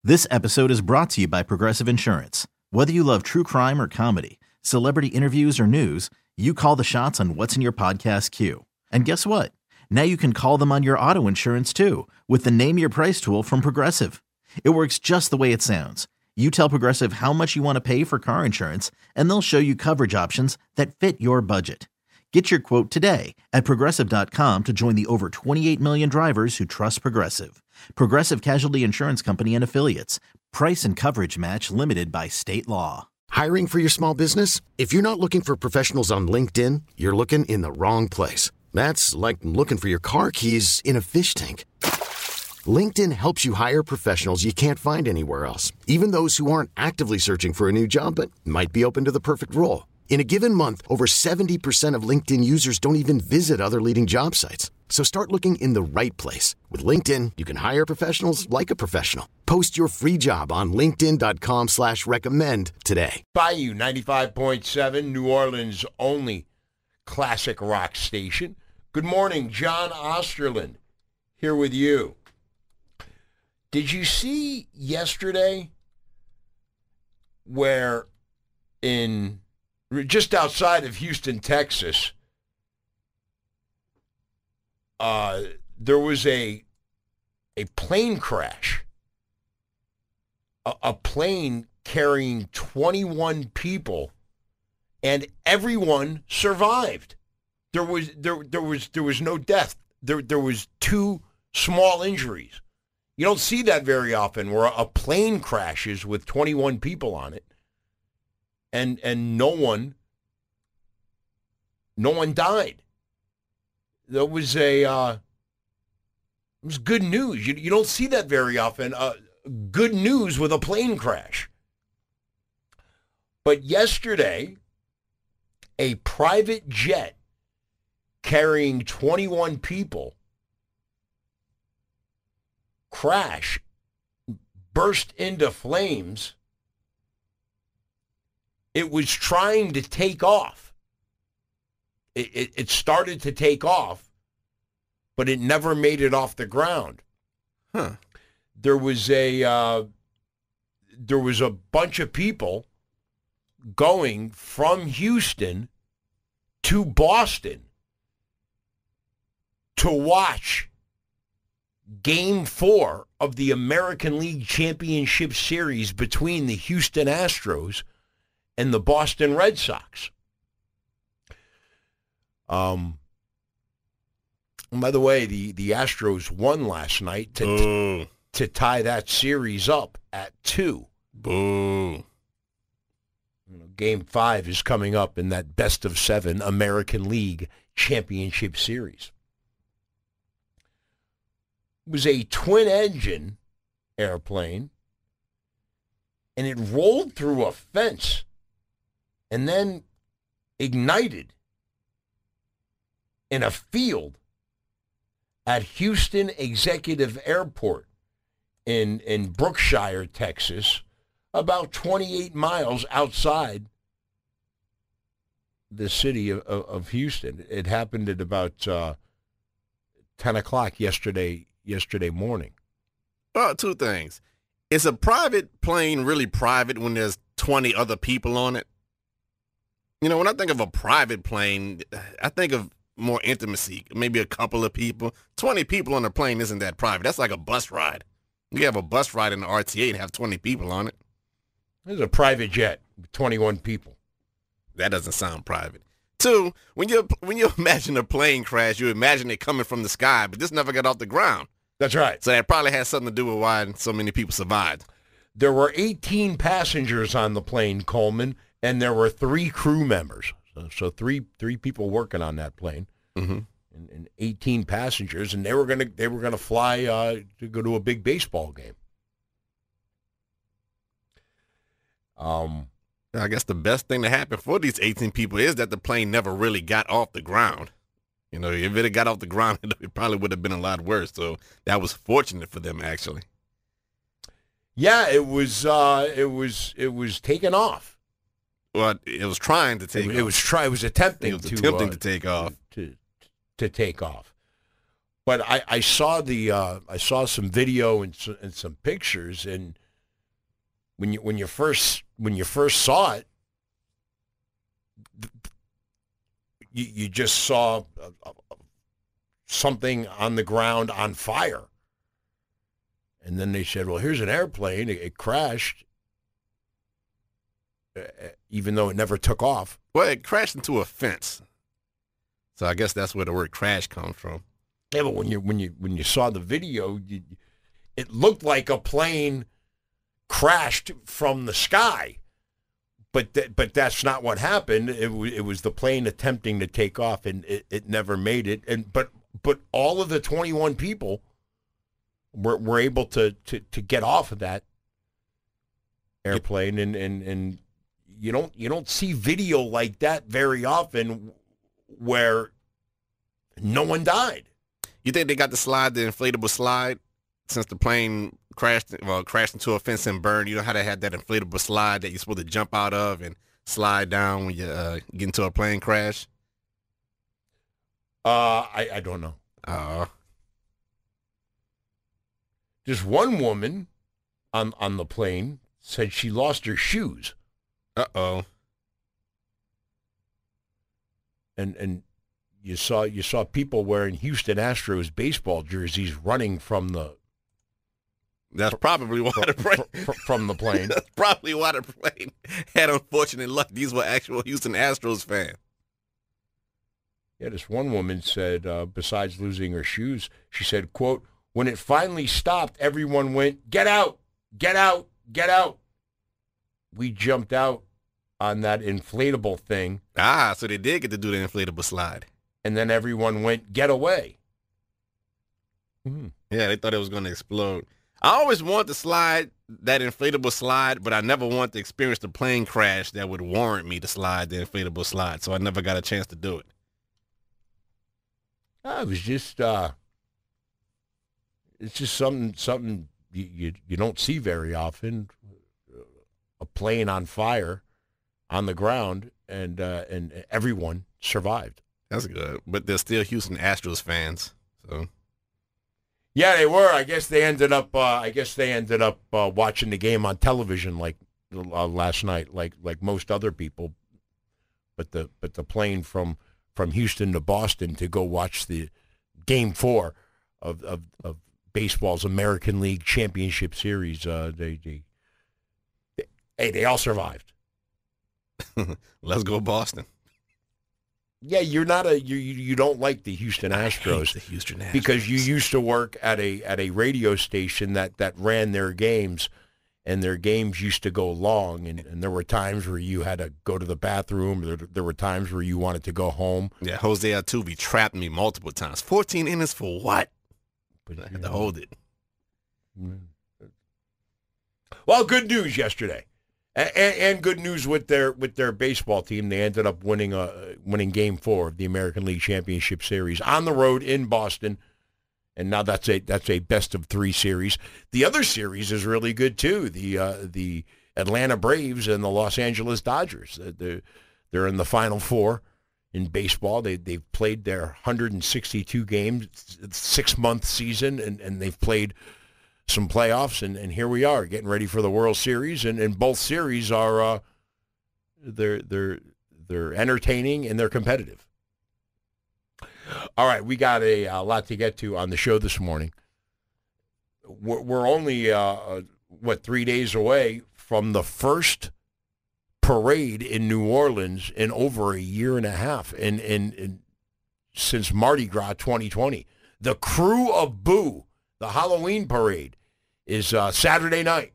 This episode is brought to you by Progressive Insurance. Whether you love true crime or comedy, celebrity interviews or news, you call the shots on what's in your podcast queue. And guess what? Now you can call them on your auto insurance too with the Name Your Price tool from Progressive. It works just the way it sounds. You tell Progressive how much you want to pay for car insurance, and they'll show you coverage options that fit your budget. Get your quote today at Progressive.com to join the over 28 million drivers who trust Progressive. Progressive Casualty Insurance Company and Affiliates. Price and coverage match limited by state law. Hiring for your small business? If you're not looking for professionals on LinkedIn, you're looking in the wrong place. That's like looking for your car keys in a fish tank. LinkedIn helps you hire professionals you can't find anywhere else, even those who aren't actively searching for a new job but might be open to the perfect role. In a given month, over 70% of LinkedIn users don't even visit other leading job sites. So start looking in the right place. With LinkedIn, you can hire professionals like a professional. Post your free job on linkedin.com/recommend today. Bayou 95.7, New Orleans' only classic rock station. Good morning, John Osterland here with you. Did you see yesterday where in just outside of Houston, Texas, there was a plane crash, a plane carrying 21 people, and everyone survived. There was no death. There was 2 small injuries. You don't see that very often, where a plane crashes with 21 people on it, and no one died. That was it was good news. You don't see that very often. Good news with a plane crash. But yesterday, a private jet carrying 21 people burst into flames. It was trying to take off. It started to take off, but it never made it off the ground. There was a bunch of people going from Houston to Boston to watch Game 4 of the American League Championship Series between the Houston Astros and the Boston Red Sox. By the way, the Astros won last night to tie that series up at 2. Boo. Game 5 is coming up in that best-of-7 American League Championship Series. It was a twin-engine airplane, and it rolled through a fence and then ignited in a field at Houston Executive Airport in Brookshire, Texas, about 28 miles outside the city of Houston. It happened at about 10 o'clock yesterday morning. Well, 2 things. Is a private plane really private when there's 20 other people on it? You know, when I think of a private plane, I think of more intimacy, maybe a couple of people. 20 people on a plane isn't that private. That's like a bus ride. You have a bus ride in the RTA and have 20 people on it. There's a private jet with 21 people. That doesn't sound private. 2, when you imagine a plane crash, you imagine it coming from the sky, but this never got off the ground. That's right. So that probably has something to do with why so many people survived. There were 18 passengers on the plane, Coleman, and there were 3 crew members. So three people working on that plane, and 18 passengers, and they were gonna fly to go to a big baseball game. I guess the best thing to happen for these 18 people is that the plane never really got off the ground. You know, if it had got off the ground, it probably would have been a lot worse. So that was fortunate for them, actually. Yeah, it was taking off. Well, it was trying to take off. It was attempting to take off. To take off. But I saw some video and some pictures, and when you first saw it, you just saw something on the ground on fire. And then they said, well, here's an airplane. It crashed, even though it never took off. Well, it crashed into a fence. So I guess that's where the word crash comes from. Yeah, but when you saw the video, it looked like a plane crashed from the sky. But that's not what happened. It was the plane attempting to take off, and it never made it. But all of the 21 people were able to get off of that airplane, and you don't see video like that very often where no one died. You think they got the inflatable slide, since the plane crashed into a fence and burned? You know how they had that inflatable slide that you're supposed to jump out of and slide down when you get into a plane crash? I don't know. Just one woman on the plane said she lost her shoes. Uh-oh. And you saw people wearing Houston Astros baseball jerseys running from the. That's probably why the plane from the plane. That's probably why the plane had unfortunate luck. These were actual Houston Astros fans. Yeah, this one woman said, besides losing her shoes, she said, quote, when it finally stopped, everyone went, get out, get out, get out. We jumped out on that inflatable thing. Ah, so they did get to do the inflatable slide. And then everyone went, get away. Mm-hmm. Yeah, they thought it was going to explode. I always wanted to slide that inflatable slide, but I never wanted to experience the plane crash that would warrant me to slide the inflatable slide, so I never got a chance to do it. It was just, it's just something you don't see very often. A plane on fire on the ground, and everyone survived. That's good, but they're still Houston Astros fans, so. Yeah, they were. I guess they ended up watching the game on television like last night, like most other people. But the plane from Houston to Boston to go watch the Game 4 of baseball's American League Championship Series, they all survived. Let's go Boston. Yeah, you don't like the Houston Astros. The Houston Astros. Because you used to work at a radio station that ran their games, and their games used to go long, and there were times where you had to go to the bathroom. There were times where you wanted to go home. Yeah, Jose Altuve trapped me multiple times. 14 innings for what? But I had to hold it. Well, good news yesterday. And good news with their baseball team. They ended up winning Game 4 of the American League Championship Series on the road in Boston, and now that's a best-of-3 series. The other series is really good too. The Atlanta Braves and the Los Angeles Dodgers. They're in the Final Four in baseball. They've played their 162 games, 6-month season, and they've played some playoffs, and here we are getting ready for the World Series, and both series are they're entertaining and they're competitive. All right, we got a lot to get to on the show this morning. We're only 3 days away from the first parade in New Orleans in over a year and a half, and since Mardi Gras 2020, the Crew of Boo, the Halloween parade, is Saturday night.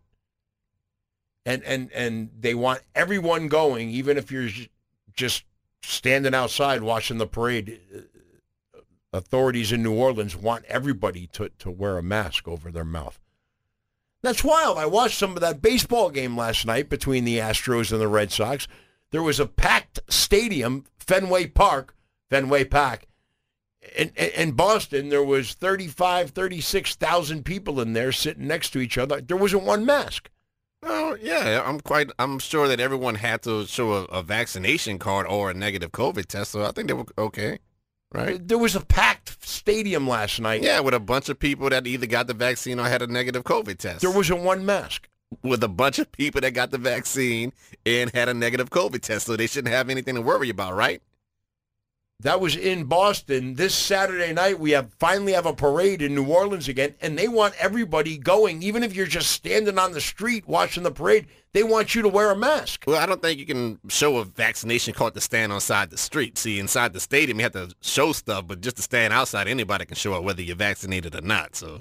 And they want everyone going, even if you're just standing outside watching the parade. Authorities in New Orleans want everybody to wear a mask over their mouth. That's wild. I watched some of that baseball game last night between the Astros and the Red Sox. There was a packed stadium, Fenway Park. In Boston, there was 36,000 people in there sitting next to each other. There wasn't one mask. Oh, yeah. I'm sure that everyone had to show a vaccination card or a negative COVID test, so I think they were okay, right? There was a packed stadium last night. Yeah, with a bunch of people that either got the vaccine or had a negative COVID test. There wasn't one mask. with a bunch of people that got the vaccine and had a negative COVID test, so they shouldn't have anything to worry about, right? That was in Boston. This Saturday night, we finally have a parade in New Orleans again, and they want everybody going. Even if you're just standing on the street watching the parade, they want you to wear a mask. Well, I don't think you can show a vaccination card to stand outside the street. See, inside the stadium, you have to show stuff, but just to stand outside, anybody can show it whether you're vaccinated or not. So,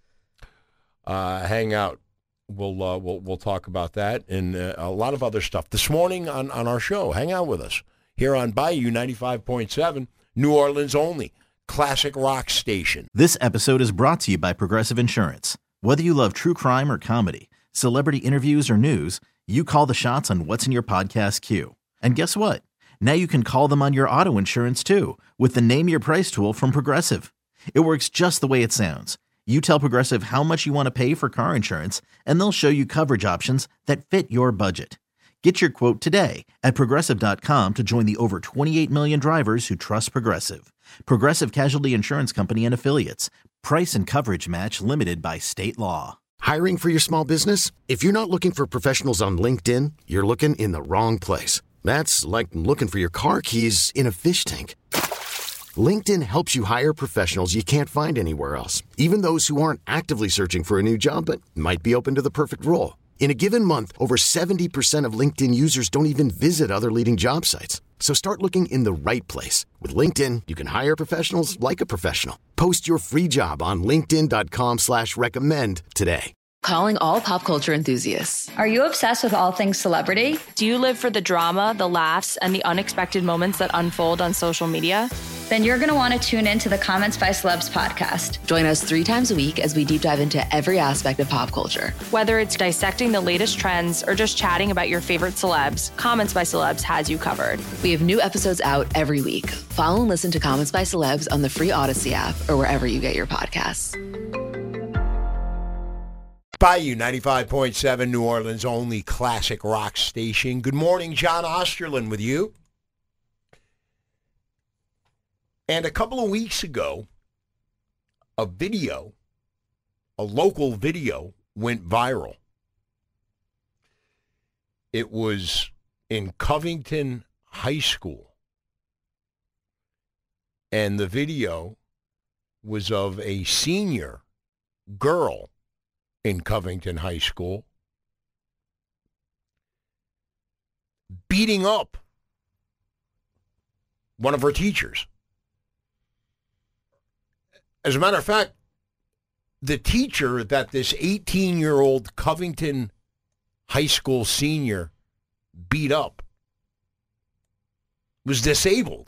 hang out. We'll talk about that and a lot of other stuff this morning on our show. Hang out with us here on Bayou 95.7, New Orleans only, classic rock station. This episode is brought to you by Progressive Insurance. Whether you love true crime or comedy, celebrity interviews or news, you call the shots on what's in your podcast queue. And guess what? Now you can call them on your auto insurance too with the Name Your Price tool from Progressive. It works just the way it sounds. You tell Progressive how much you want to pay for car insurance, and they'll show you coverage options that fit your budget. Get your quote today at Progressive.com to join the over 28 million drivers who trust Progressive. Progressive Casualty Insurance Company and Affiliates. Price and coverage match limited by state law. Hiring for your small business? If you're not looking for professionals on LinkedIn, you're looking in the wrong place. That's like looking for your car keys in a fish tank. LinkedIn helps you hire professionals you can't find anywhere else, even those who aren't actively searching for a new job but might be open to the perfect role. In a given month, over 70% of LinkedIn users don't even visit other leading job sites. So start looking in the right place. With LinkedIn, you can hire professionals like a professional. Post your free job on linkedin.com/recommend today. Calling all pop culture enthusiasts. Are you obsessed with all things celebrity? Do you live for the drama, the laughs, and the unexpected moments that unfold on social media? Then you're going to want to tune in to the Comments by Celebs podcast. Join us 3 times a week as we deep dive into every aspect of pop culture. Whether it's dissecting the latest trends or just chatting about your favorite celebs, Comments by Celebs has you covered. We have new episodes out every week. Follow and listen to Comments by Celebs on the free Odyssey app or wherever you get your podcasts. Bayou 95.7, New Orleans only, classic rock station. Good morning, John Osterlin with you. And a couple of weeks ago, a local video went viral. It was in Covington High School. And the video was of a senior girl in Covington High School beating up one of her teachers. As a matter of fact, the teacher that this 18-year-old Covington High School senior beat up was disabled.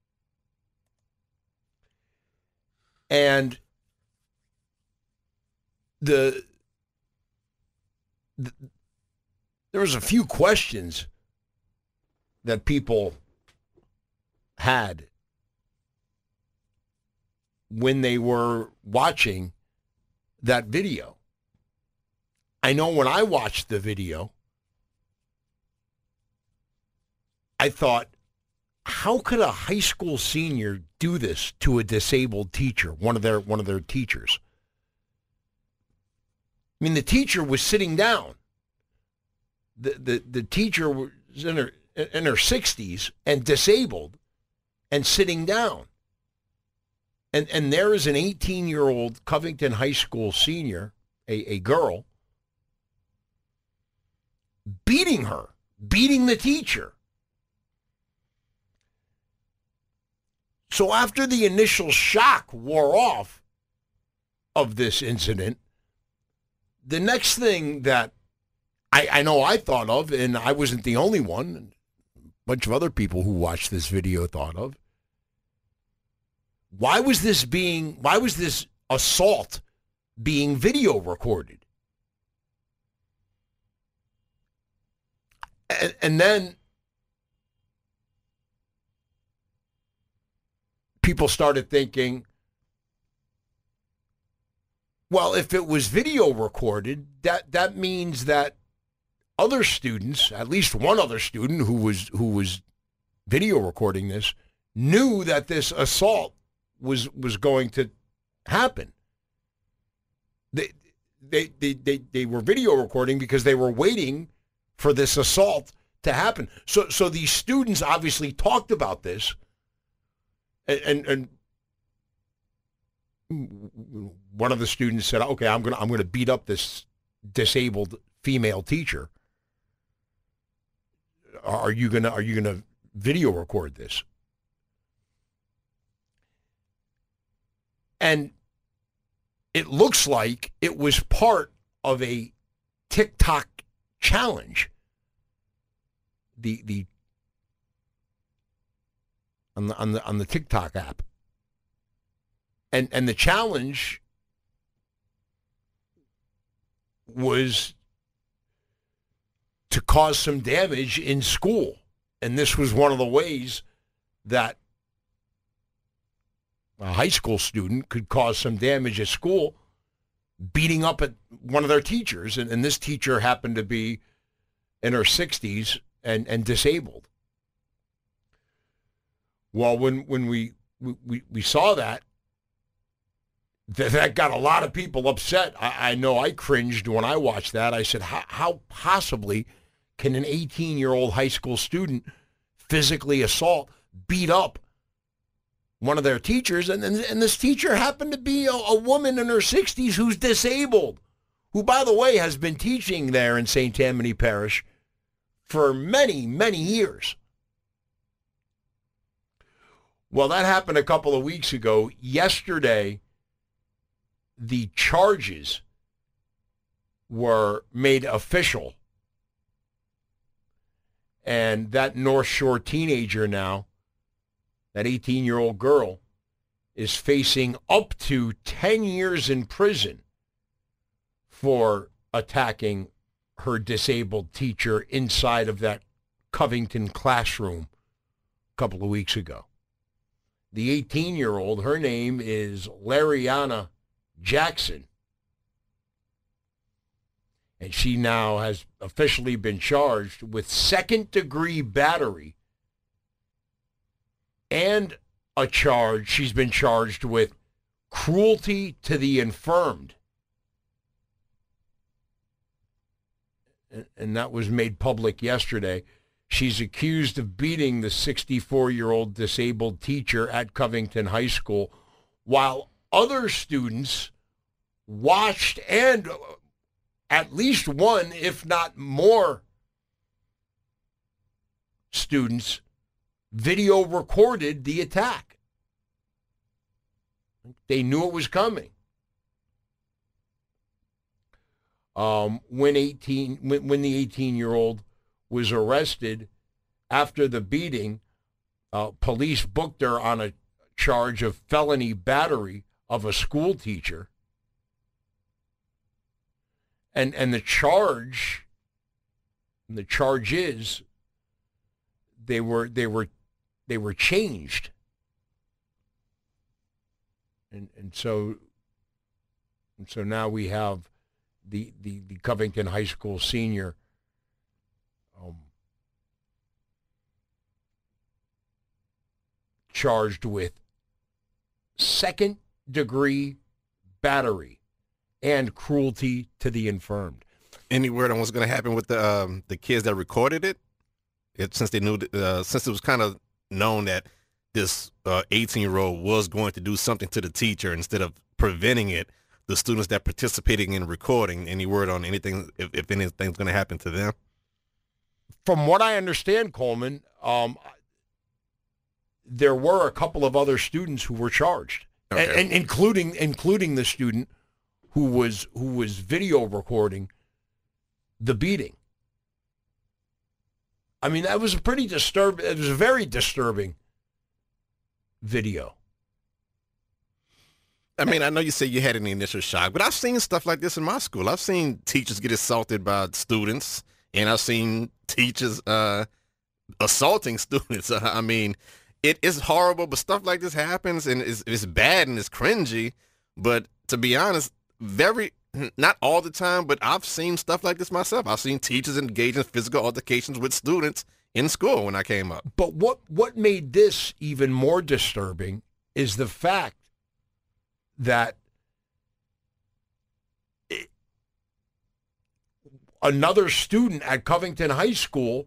And there was a few questions that people had when they were watching that video. I know when I watched the video, I thought, how could a high school senior do this to a disabled teacher, one of their teachers? I mean, the teacher was sitting down. The teacher was in her 60s and disabled and sitting down. And there is an 18-year-old Covington High School senior, a girl, beating the teacher. So after the initial shock wore off of this incident, the next thing that I know I thought of, and I wasn't the only one, a bunch of other people who watched this video thought of, why was this assault being video recorded? And then people started thinking, well, if it was video recorded, that means that other students, at least one other student who was video recording this, knew that this assault was going to happen. they were video recording because they were waiting for this assault to happen. So these students obviously talked about this, and one of the students said, "Okay, I'm gonna beat up this disabled female teacher. Are you gonna video record this?" And it looks like it was part of a TikTok challenge. The on the TikTok app. And the challenge was to cause some damage in school. And this was one of the ways that a high school student could cause some damage at school, beating up at one of their teachers. And this teacher happened to be in her 60s and disabled. Well, when we saw that got a lot of people upset. I know I cringed when I watched that. I said, how possibly can an 18-year-old high school student physically assault, beat up one of their teachers? And this teacher happened to be a woman in her 60s who's disabled, who, by the way, has been teaching there in St. Tammany Parish for many, many years. Well, that happened a couple of weeks ago. Yesterday, the charges were made official. And that North Shore teenager now, that 18-year-old girl, is facing up to 10 years in prison for attacking her disabled teacher inside of that Covington classroom a couple of weeks ago. The 18-year-old, her name is Lariana Jackson. And she now has officially been charged with second-degree battery and she's been charged with cruelty to the infirmed. And that was made public yesterday. She's accused of beating the 64-year-old disabled teacher at Covington High School while other students watched, and at least one, if not more, students video recorded the attack. They knew it was coming. When the 18-year-old was arrested after the beating, police booked her on a charge of felony battery of a school teacher. And the charge is they were changed. And so now we have the Covington High School senior charged with second-degree battery and cruelty to the infirmed. Any word on what's going to happen with the kids that recorded it? Since they knew, since it was kind of known that this 18-year-old was going to do something to the teacher instead of preventing it, the students that participated in recording, any word on anything, if anything's going to happen to them? From what I understand, Coleman, there were a couple of other students who were charged, okay, and including the student who was video recording the beating. I mean, that was a pretty disturbing. It was a very disturbing video. I mean, I know you say you had an initial shock, but I've seen stuff like this in my school. I've seen teachers get assaulted by students, and I've seen teachers assaulting students. I mean, it is horrible, but stuff like this happens, and it's bad and it's cringy. But to be honest, not all the time, but I've seen stuff like this myself. I've seen teachers engage in physical altercations with students in school when I came up. But what made this even more disturbing is the fact that another student at Covington High School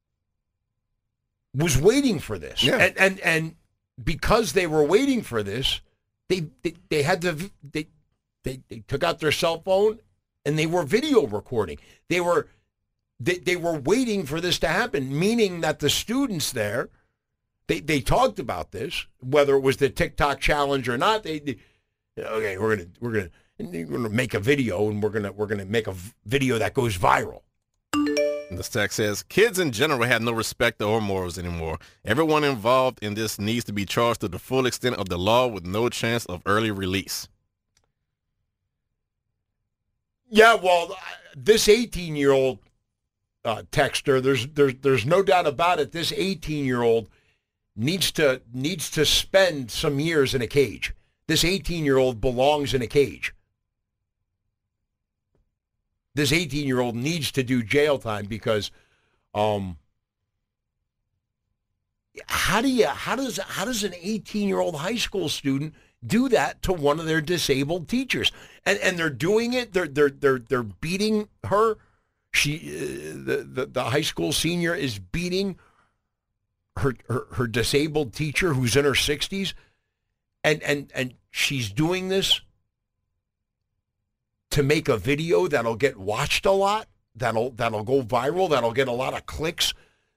was waiting for this. Yeah. And because they were waiting for this, they had to they took out their cell phone and they were video recording. They were waiting for this to happen, meaning that the students there, they talked about this, whether it was the TikTok challenge or not. Okay, we're gonna make a video, and we're gonna make a video that goes viral. This text says, kids in general have no respect or morals anymore. Everyone involved in this needs to be charged to the full extent of the law with no chance of early release. Yeah, well, this 18-year-old texter, there's no doubt about it. This 18-year-old needs to spend some years in a cage. This 18-year-old belongs in a cage. This 18-year-old needs to do jail time because how does an 18-year-old high school student do that to one of their disabled teachers? And they're doing it. They're beating her. The high school senior is beating her disabled teacher who's in her 60s, and she's doing this to make a video that'll get watched a lot, that'll go viral, that'll get a lot of clicks.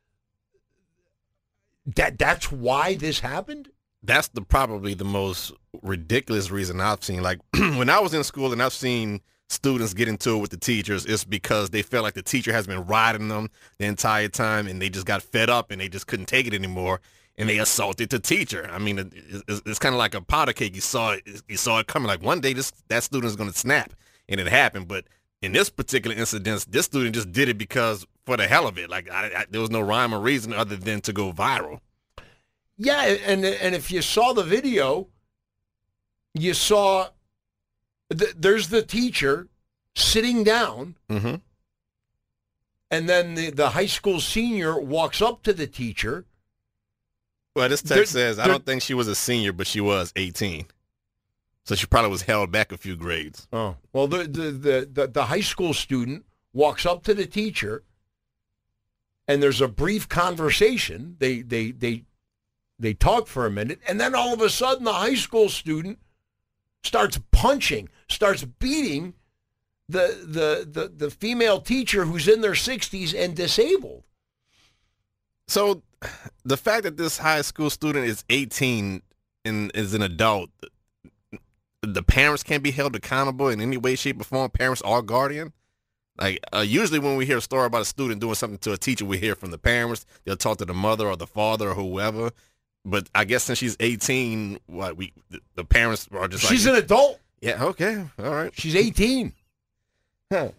That's why this happened? That's probably the most ridiculous reason I've seen. Like, when I was in school and I've seen students get into it with the teachers, it's because they felt like the teacher has been riding them the entire time, and they just got fed up and they just couldn't take it anymore, and they assaulted the teacher. I mean, it's kind of like a powder cake. You saw it coming. Like, one day that student is going to snap. And it happened, but in this particular incident, this student just did it because for the hell of it. Like, there was no rhyme or reason other than to go viral. Yeah, and if you saw the video, you saw there's the teacher sitting down, mm-hmm. and then the high school senior walks up to the teacher. Well, this text says, I don't think she was a senior, but she was 18. So she probably was held back a few grades. Oh, well, the high school student walks up to the teacher, and there's a brief conversation. They talk for a minute, and then all of a sudden, the high school student starts beating the female teacher who's in their 60s and disabled. So the fact that this high school student is 18 and is an adult, the parents can't be held accountable in any way, shape, or form, parents or guardian. Like, usually when we hear a story about a student doing something to a teacher, we hear from the parents. They'll talk to the mother or the father or whoever. But I guess since she's 18, the parents are just like... She's an adult. Yeah, okay, all right. She's 18. Huh.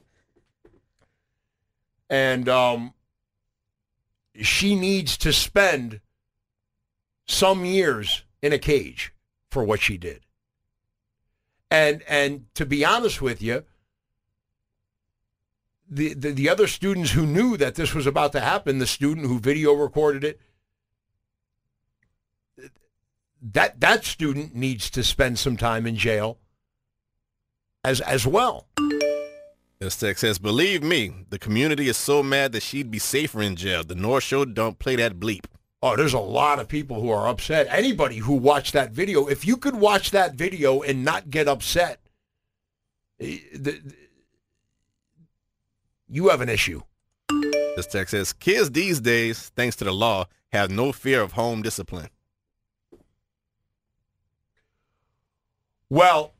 And she needs to spend some years in a cage for what she did. And to be honest with you, the other students who knew that this was about to happen, the student who video recorded it, that student needs to spend some time in jail as well. This text says, believe me, the community is so mad that she'd be safer in jail. The North Shore don't play that bleep. Oh, there's a lot of people who are upset. Anybody who watched that video, if you could watch that video and not get upset, you have an issue. This text says, kids these days, thanks to the law, have no fear of home discipline. Well,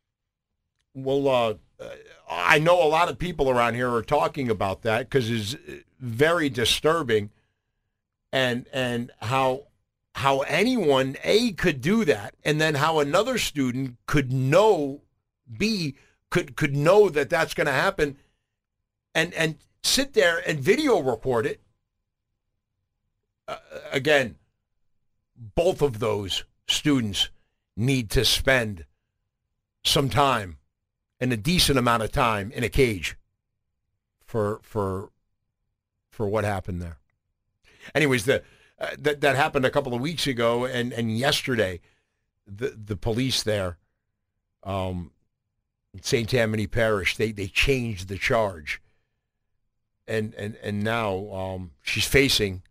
I know a lot of people around here are talking about that because it's very disturbing. And how anyone, A, could do that, and then how another student could know, B, could know that that's going to happen, and sit there and video record it. Again, both of those students need to spend some time, and a decent amount of time, in a cage for what happened there. Anyways, that happened a couple of weeks ago, and yesterday, the police there, St. Tammany Parish, they changed the charge. and now she's facing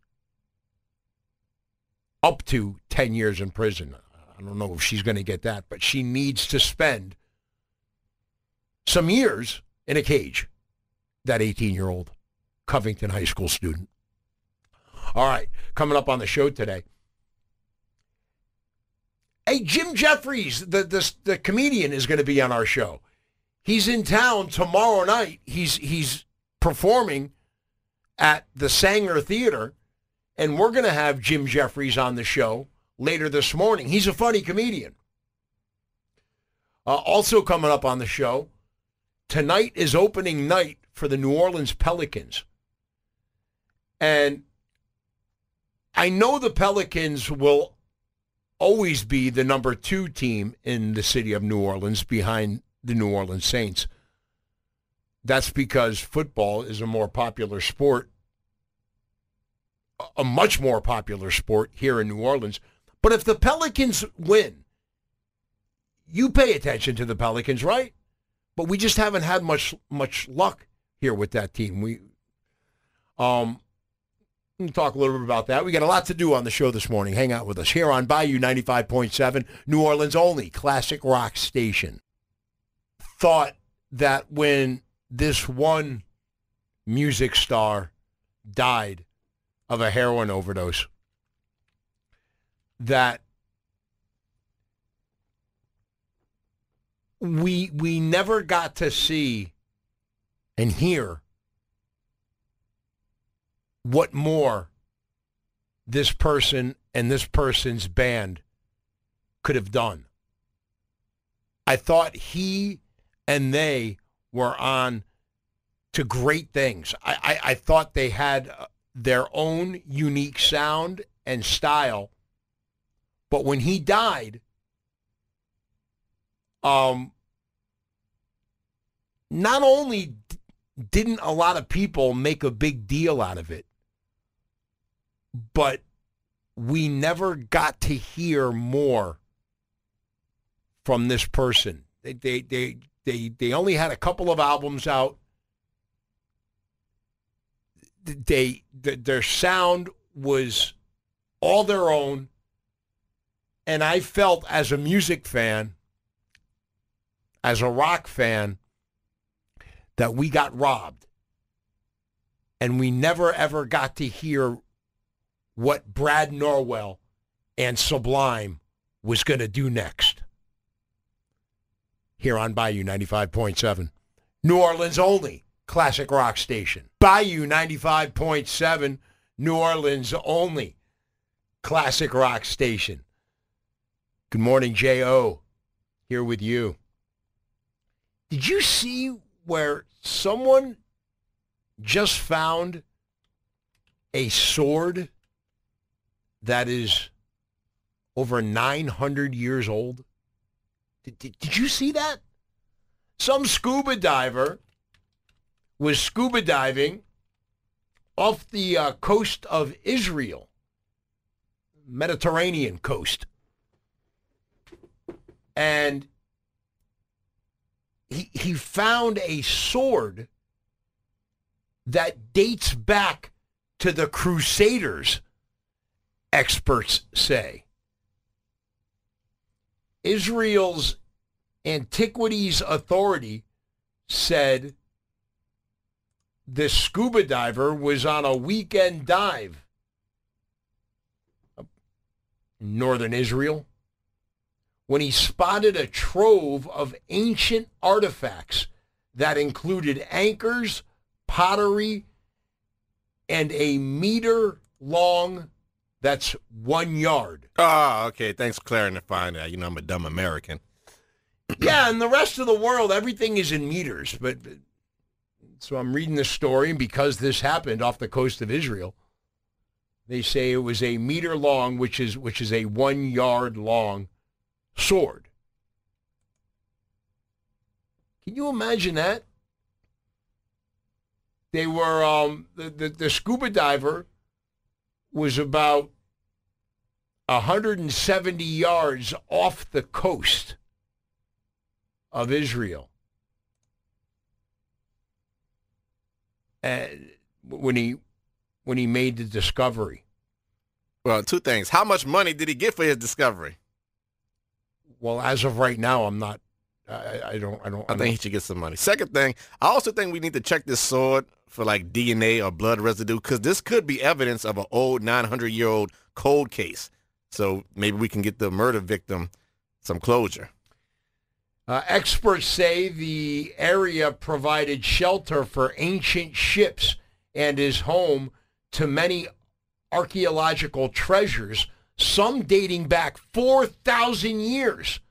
up to 10 years in prison. I don't know if she's going to get that, but she needs to spend some years in a cage, that 18-year-old Covington High School student. All right, coming up on the show today. Hey, Jim Jeffries, the comedian, is going to be on our show. He's in town tomorrow night. He's performing at the Sanger Theater, and we're going to have Jim Jeffries on the show later this morning. He's a funny comedian. Also coming up on the show, tonight is opening night for the New Orleans Pelicans. And I know the Pelicans will always be the number 2 team in the city of New Orleans behind the New Orleans Saints. That's because football is a more popular sport, a much more popular sport here in New Orleans. But if the Pelicans win, you pay attention to the Pelicans, right? But we just haven't had much luck here with that team. We'll talk a little bit about that. We got a lot to do on the show this morning. Hang out with us here on Bayou 95.7, New Orleans' only classic rock station. Thought that when this one music star died of a heroin overdose, that we never got to see and hear what more this person and this person's band could have done. I thought he and they were on to great things. I thought they had their own unique sound and style. But when he died, not only didn't a lot of people make a big deal out of it, but we never got to hear more from this person. They only had a couple of albums out. Their sound was all their own. And I felt as a music fan, as a rock fan, that we got robbed. And we never, ever got to hear what Brad Norwell and Sublime was going to do next. Here on Bayou 95.7, New Orleans' only classic rock station. Bayou 95.7, New Orleans' only classic rock station. Good morning, J.O. Here with you. Did you see where someone just found a sword that is over 900 years old? Did you see that? Some scuba diver was scuba diving off the coast of Israel, Mediterranean coast. And he found a sword that dates back to the Crusaders, experts say. Israel's Antiquities Authority said this scuba diver was on a weekend dive in northern Israel when he spotted a trove of ancient artifacts that included anchors, pottery, and a meter long, that's 1 yard. Oh, okay. Thanks for clarifying that. You know, I'm a dumb American. Yeah, and the rest of the world, everything is in meters. But so I'm reading this story, and because this happened off the coast of Israel, they say it was a meter long, which is a 1 yard long sword. Can you imagine that? They were the scuba diver was about 170 yards off the coast of Israel. And when he made the discovery. Well, two things. How much money did he get for his discovery? Well, as of right now, I'm not. I think he should get some money. Second thing, I also think we need to check this sword for like DNA or blood residue, because this could be evidence of an old 900-year-old cold case. So maybe we can get the murder victim some closure. Experts say the area provided shelter for ancient ships and is home to many archaeological treasures, some dating back 4,000 years.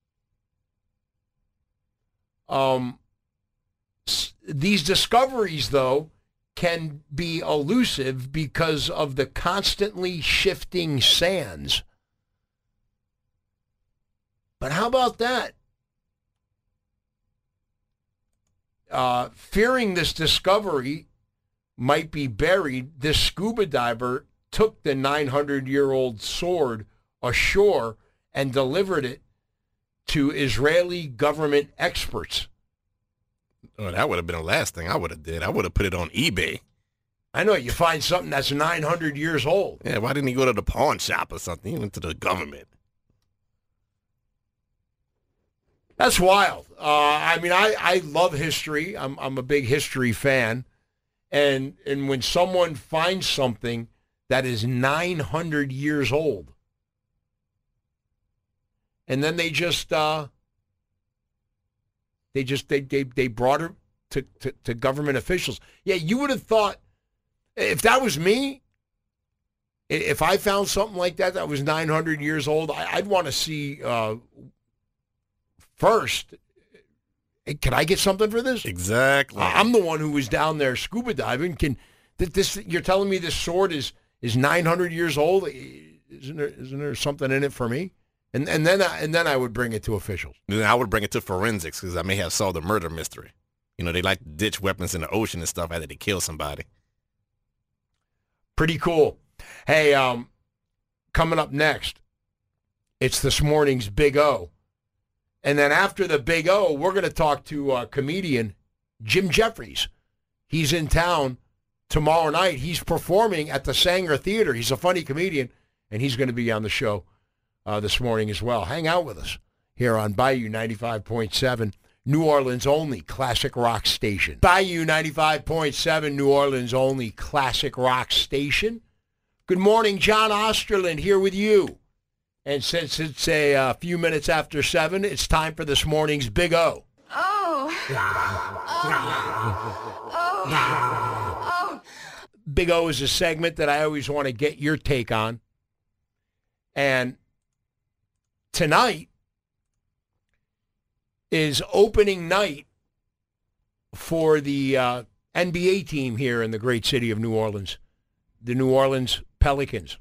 These discoveries, though, can be elusive because of the constantly shifting sands. But how about that? Fearing this discovery might be buried, this scuba diver took the 900-year-old sword ashore and delivered it to Israeli government experts. Oh, that would have been the last thing I would have did. I would have put it on eBay. I know, you find something that's 900 years old. Yeah, why didn't he go to the pawn shop or something? He went to the government. That's wild. I love history. I'm a big history fan. And when someone finds something that is 900 years old, and then they brought her to government officials. Yeah, you would have thought, if that was me, if I found something like that was 900 years old, I'd want to see first, hey, can I get something for this? Exactly. I'm the one who was down there scuba diving. You're telling me this sword is 900 years old? Isn't there something in it for me? And then I would bring it to officials. Then I would bring it to forensics, because I may have solved the murder mystery. You know, they like to ditch weapons in the ocean and stuff after they kill somebody. Pretty cool. Hey, coming up next, it's this morning's Big O. And then after the Big O, we're going to talk to comedian Jim Jeffries. He's in town tomorrow night. He's performing at the Sanger Theater. He's a funny comedian, and he's going to be on the show this morning as well. Hang out with us here on Bayou 95.7, New Orleans' only classic rock station. Bayou 95.7, New Orleans' only classic rock station. Good morning, John Osterland here with you. And since it's a few minutes after 7, it's time for this morning's Big O. Big O is a segment that I always want to get your take on. And tonight is opening night for the NBA team here in the great city of New Orleans, the New Orleans Pelicans.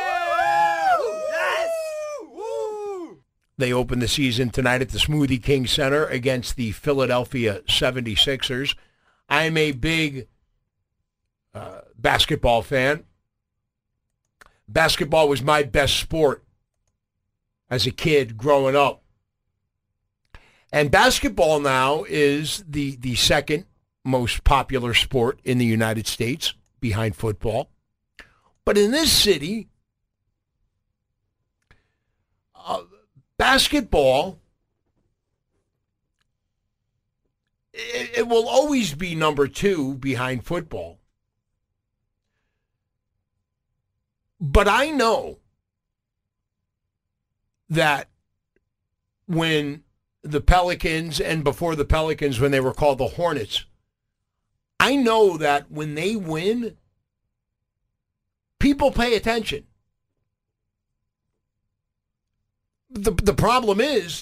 They open the season tonight at the Smoothie King Center against the Philadelphia 76ers. I'm a big basketball fan. Basketball was my best sport as a kid growing up. And basketball now is the second most popular sport in the United States, behind football. But in this city, basketball, it will always be number 2 behind football. But I know that when the Pelicans, and before the Pelicans when they were called the Hornets, I know that when they win, people pay attention. The problem is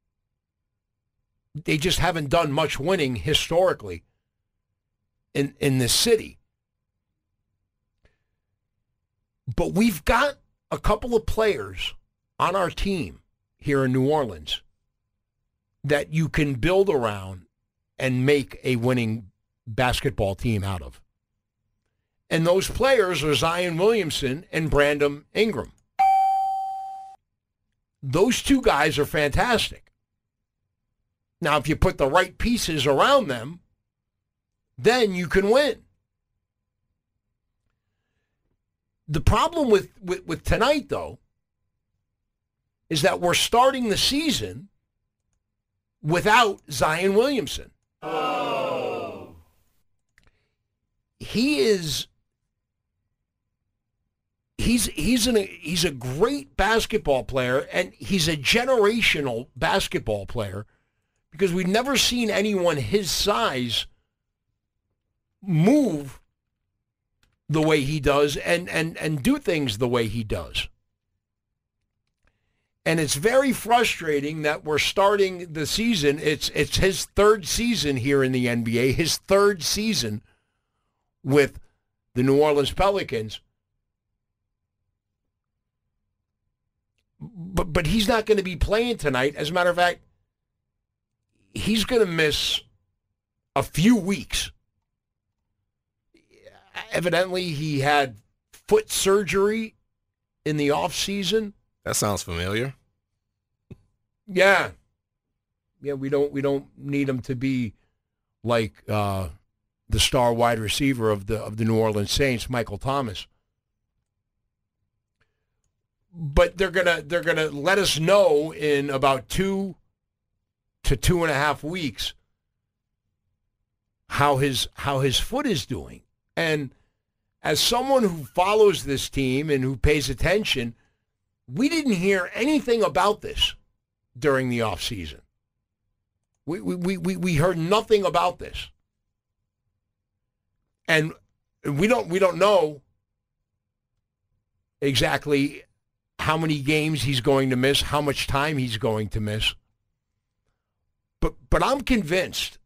they just haven't done much winning historically in this city. But we've got a couple of players on our team here in New Orleans that you can build around and make a winning basketball team out of. And those players are Zion Williamson and Brandon Ingram. Those two guys are fantastic. Now, if you put the right pieces around them, then you can win. The problem with tonight, though, is that we're starting the season without Zion Williamson. Oh. He's a great basketball player, and he's a generational basketball player because we've never seen anyone his size move the way he does and do things the way he does. And it's very frustrating that we're starting the season. It's his third season here in the NBA, his third season with the New Orleans Pelicans. But he's not going to be playing tonight. As a matter of fact, he's going to miss a few weeks. Evidently, he had foot surgery in the offseason. That sounds familiar. Yeah. Yeah, we don't need him to be like the star wide receiver of the New Orleans Saints, Michael Thomas. But they're gonna let us know in about 2 to 2.5 weeks how his foot is doing. And as someone who follows this team and who pays attention, we didn't hear anything about this during the offseason. We heard nothing about this. And we don't know exactly how many games he's going to miss, how much time he's going to miss. But I'm convinced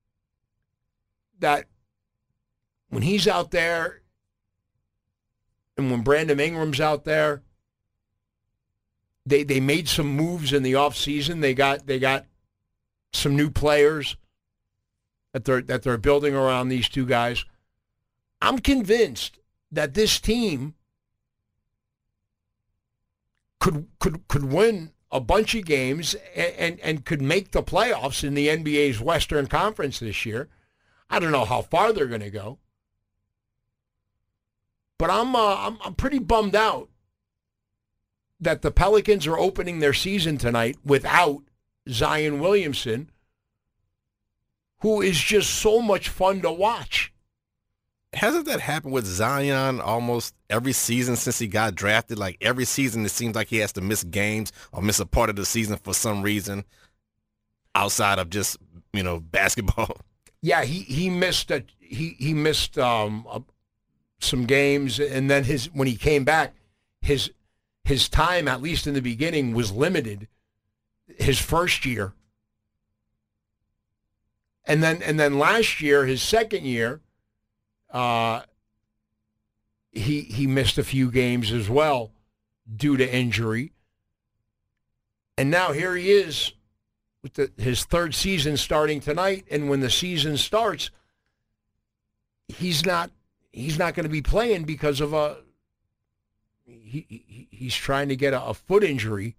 that when he's out there and when Brandon Ingram's out there, they made some moves in the offseason. They got some new players that they're building around these two guys. I'm convinced that this team could win a bunch of games and could make the playoffs in the NBA's Western Conference this year. I don't know how far they're going to go, but I'm pretty bummed out that the Pelicans are opening their season tonight without Zion Williamson, who is just so much fun to watch. Hasn't that happened with Zion almost every season since he got drafted? Like every season, it seems like he has to miss games or miss a part of the season for some reason outside of just, basketball. Yeah, he missed some games, and then when he came back, his time, at least in the beginning, was limited. His first year, and then last year, his second year. He missed a few games as well due to injury. And now here he is with his third season starting tonight. And when the season starts, he's not going to be playing because of he's trying to get a foot injury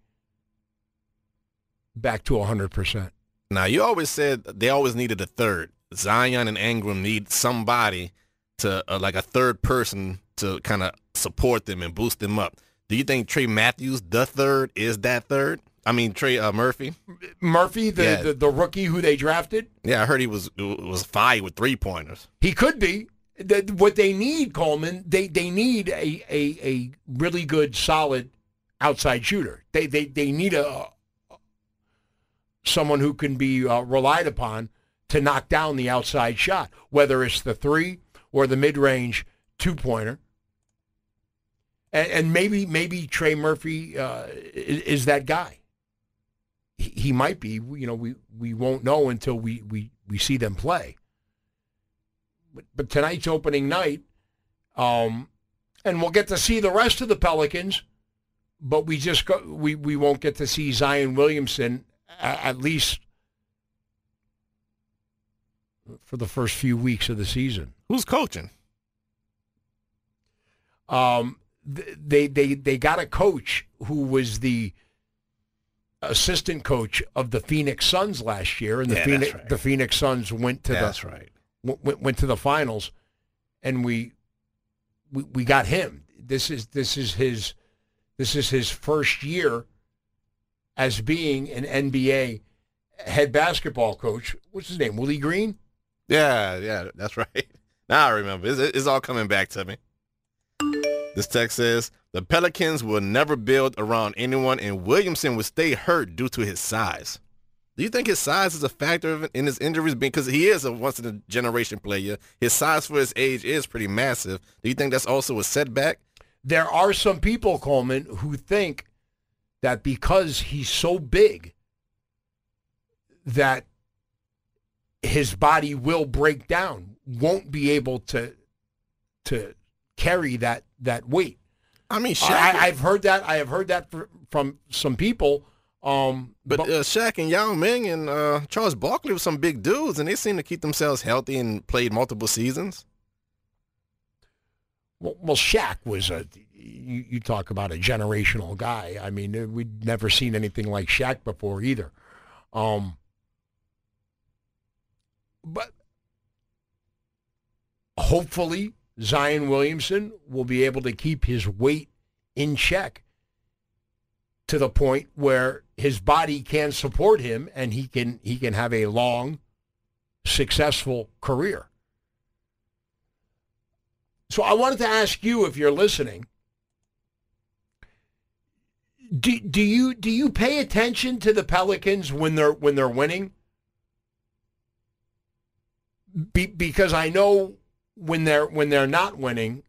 back to 100%. Now, you always said they always needed a third. Zion and Ingram need somebody to like a third person to kind of support them and boost them up. Do you think Trey Matthews, the third, is that third? I mean, Trey Murphy? Murphy, the rookie who they drafted? Yeah, I heard he was fired with 3-pointers. He could be. What they need, Coleman, they need a really good, solid outside shooter. They need someone who can be relied upon to knock down the outside shot, whether it's the three or the mid-range 2-pointer. And maybe Trey Murphy is that guy. He might be. We won't know until we see them play. But tonight's opening night, and we'll get to see the rest of the Pelicans, but we won't get to see Zion Williamson at least for the first few weeks of the season. Who's coaching? They got a coach who was the assistant coach of the Phoenix Suns last year, and the Phoenix Suns went to the finals, and we got him. this is his first year as being an NBA head basketball coach. What's his name? Willie Green? Yeah, that's right. Now I remember. It's all coming back to me. This text says, the Pelicans will never build around anyone, and Williamson will stay hurt due to his size. Do you think his size is a factor in his injuries? Because he is a once-in-a-generation player. His size for his age is pretty massive. Do you think that's also a setback? There are some people, Coleman, who think that because he's so big that his body will break down, won't be able to carry that weight. I mean, Shaq, I've heard that. I have heard that from some people. But Shaq and Yao Ming and Charles Barkley were some big dudes, and they seem to keep themselves healthy and played multiple seasons. Well, Shaq was you talk about a generational guy. I mean, we'd never seen anything like Shaq before either. But hopefully Zion Williamson will be able to keep his weight in check to the point where his body can support him and he can have a long, successful career. So I wanted to ask you, if you're listening, do you pay attention to the Pelicans when they're winning? Because I know when they're not winning,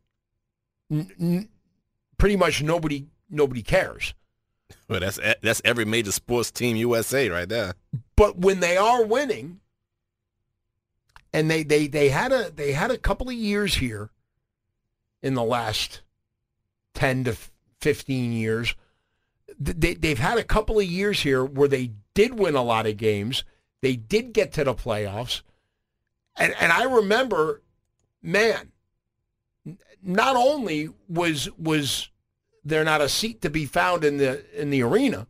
pretty much nobody cares. Well, that's every major sports team USA right there. But when they are winning, and they had a couple of years here in the last 10 to 15 years, they've had a couple of years here where they did win a lot of games. They did get to the playoffs. And I remember, man, not only was there not a seat to be found in the arena,